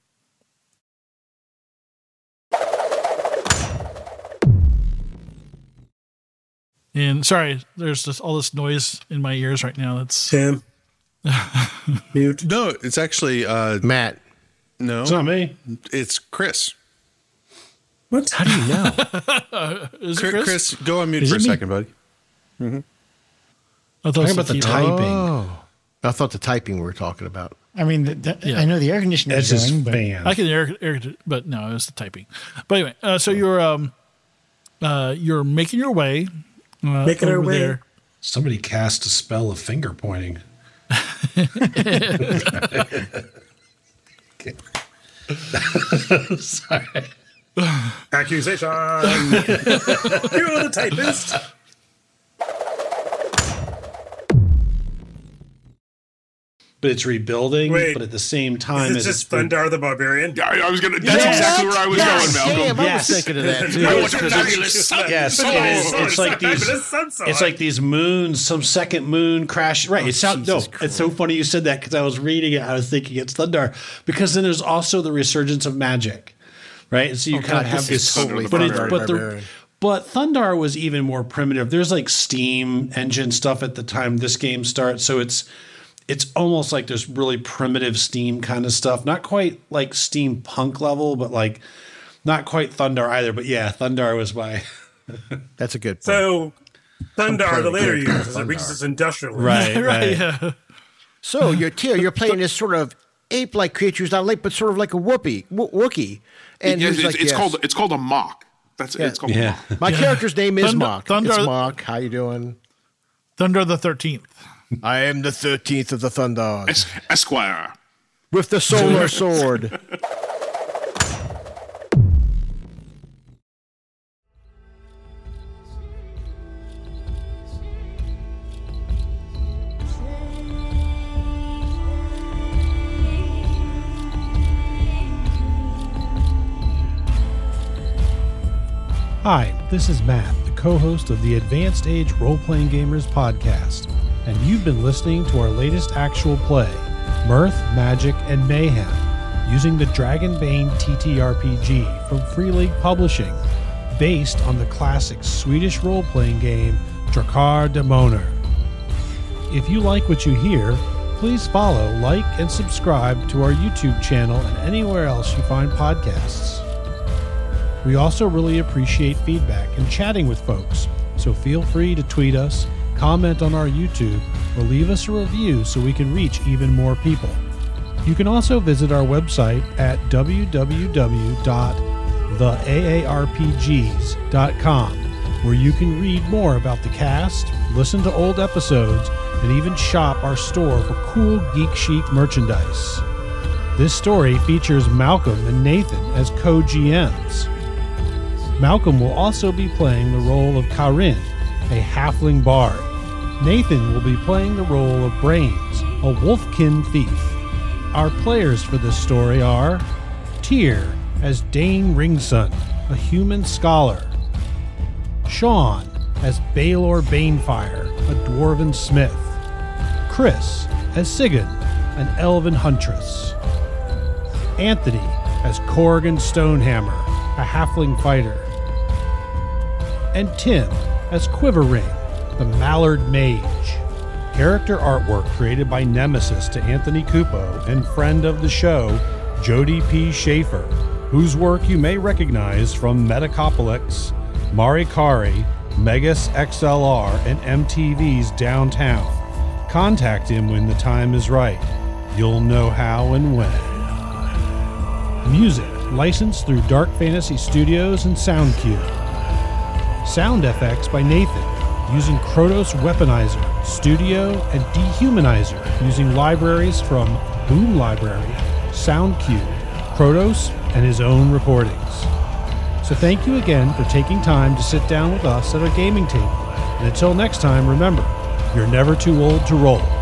S1: And sorry, there's just all this noise in my ears right now. That's
S10: Sam. Mute.
S12: No, it's actually uh,
S7: Matt.
S12: No,
S13: It's not me.
S12: it's Chris.
S10: What?
S7: How do you know?
S1: Is it
S12: Chris,
S1: Chris?
S12: Chris, go on mute
S13: Is
S12: for
S13: it
S12: a
S13: me?
S12: second, buddy.
S1: I thought it
S13: Talking
S1: was
S13: about the
S1: key-
S13: typing.
S7: Oh. I thought the typing we were talking about.
S11: I mean, the, the,
S1: Yeah.
S11: I know the air conditioner
S13: That's
S11: is
S13: his
S11: going, but
S13: fan.
S1: I can air, air but no, it was the typing. But anyway, uh, so you're um, uh, you're making your way, uh,
S10: Making our
S1: over
S10: way.
S1: there.
S13: Somebody cast a spell of finger pointing. Okay. Sorry.
S10: Accusation. You're the typist.
S13: But it's rebuilding,
S10: Wait.
S13: but at the same time
S10: Is
S13: as
S10: it just
S13: it's re-
S10: Thundar the Barbarian?
S3: Yeah, I was gonna. That's
S10: Yes.
S3: exactly where I was
S10: Yes.
S3: going, Malcolm.
S7: Damn, I
S13: Yes.
S7: was thinking of that too.
S3: I want a
S7: Because
S3: fabulous son.
S13: Yes,
S3: Oh,
S13: it is.
S3: oh,
S13: It's like these.
S10: Fabulous sun sword.
S13: It's like these moons. Some second moon crash. Right. It's sound, no.
S7: Jesus
S13: It's so funny you said that because I was reading it. I was thinking it's Thundar because then there's also the resurgence of magic, right? And so you
S7: Oh,
S13: kind
S7: God,
S13: of have
S7: this is
S13: this.
S7: totally
S13: but it's
S7: Thundar
S13: but the
S7: Barbarian.
S13: but Thundar was even more primitive. There's like steam engine stuff at the time this game starts, so it's. It's almost like there's really primitive steam kind of stuff. Not quite like steampunk level, but like not quite Thundar either. But yeah, Thundar was my
S7: That's a good point.
S10: So, Thundar, the later
S7: Thundar.
S10: years, as it reaches its industrial.
S13: right,
S1: right.
S13: right.
S1: Yeah.
S7: So your tier, you're playing this sort of ape-like creature who's not late, but sort of like a whoopee, w- Wookie. And
S3: Yes,
S7: he's
S3: it's,
S7: like,
S3: it's
S7: yes.
S3: called it's called a mock. That's
S7: Yeah.
S3: it's called
S13: Yeah.
S3: a mock.
S7: My character's name is
S1: Thunder-
S7: Mock.
S1: Thunder-
S7: It's Mock. How you doing?
S1: Thunder the thirteenth.
S7: I am the thirteenth of the Thunder
S3: Es- Esquire.
S7: with the solar sword.
S14: Hi, this is Matt, the co-host of the Advanced Age Role-Playing Gamers podcast, and you've been listening to our latest actual play, Mirth, Magic, and Mayhem, using the Dragonbane T T R P G from Free League Publishing, based on the classic Swedish role-playing game Drakar Demoner. If you like what you hear, please follow, like, and subscribe to our YouTube channel and anywhere else you find podcasts. We also really appreciate feedback and chatting with folks, so feel free to tweet us, comment on our YouTube, or leave us a review so we can reach even more people. You can also visit our website at w w w dot the a a r p g s dot com, where you can read more about the cast, listen to old episodes, and even shop our store for cool Geek Chic merchandise. This story features Malcolm and Nathan as co-G Ms. Malcolm will also be playing the role of Karin, a halfling bard. Nathan will be playing the role of Brains, a wolfkin thief. Our players for this story are Tyr as Dane Ringson, a human scholar. Sean as Baelor Banefire, a dwarven smith. Chris as Sigyn, an elven huntress. Anthony as Corrigan Stonehammer, a halfling fighter. And Tim as Quiverring, the Mallard Mage. Character artwork created by Nemesis to Anthony Cupo and friend of the show, Jody P. Schaefer, whose work you may recognize from Metacopolis, Marikari, Megas X L R, and M T V's Downtown. Contact him when the time is right. You'll know how and when. Music licensed through Dark Fantasy Studios and SoundCube. Sound F X by Nathan, using Krotos Weaponizer, Studio, and Dehumanizer, using libraries from Boom Library, SoundCube, Krotos, and his own recordings. So thank you again for taking time to sit down with us at our gaming table. And until next time, remember, you're never too old to roll.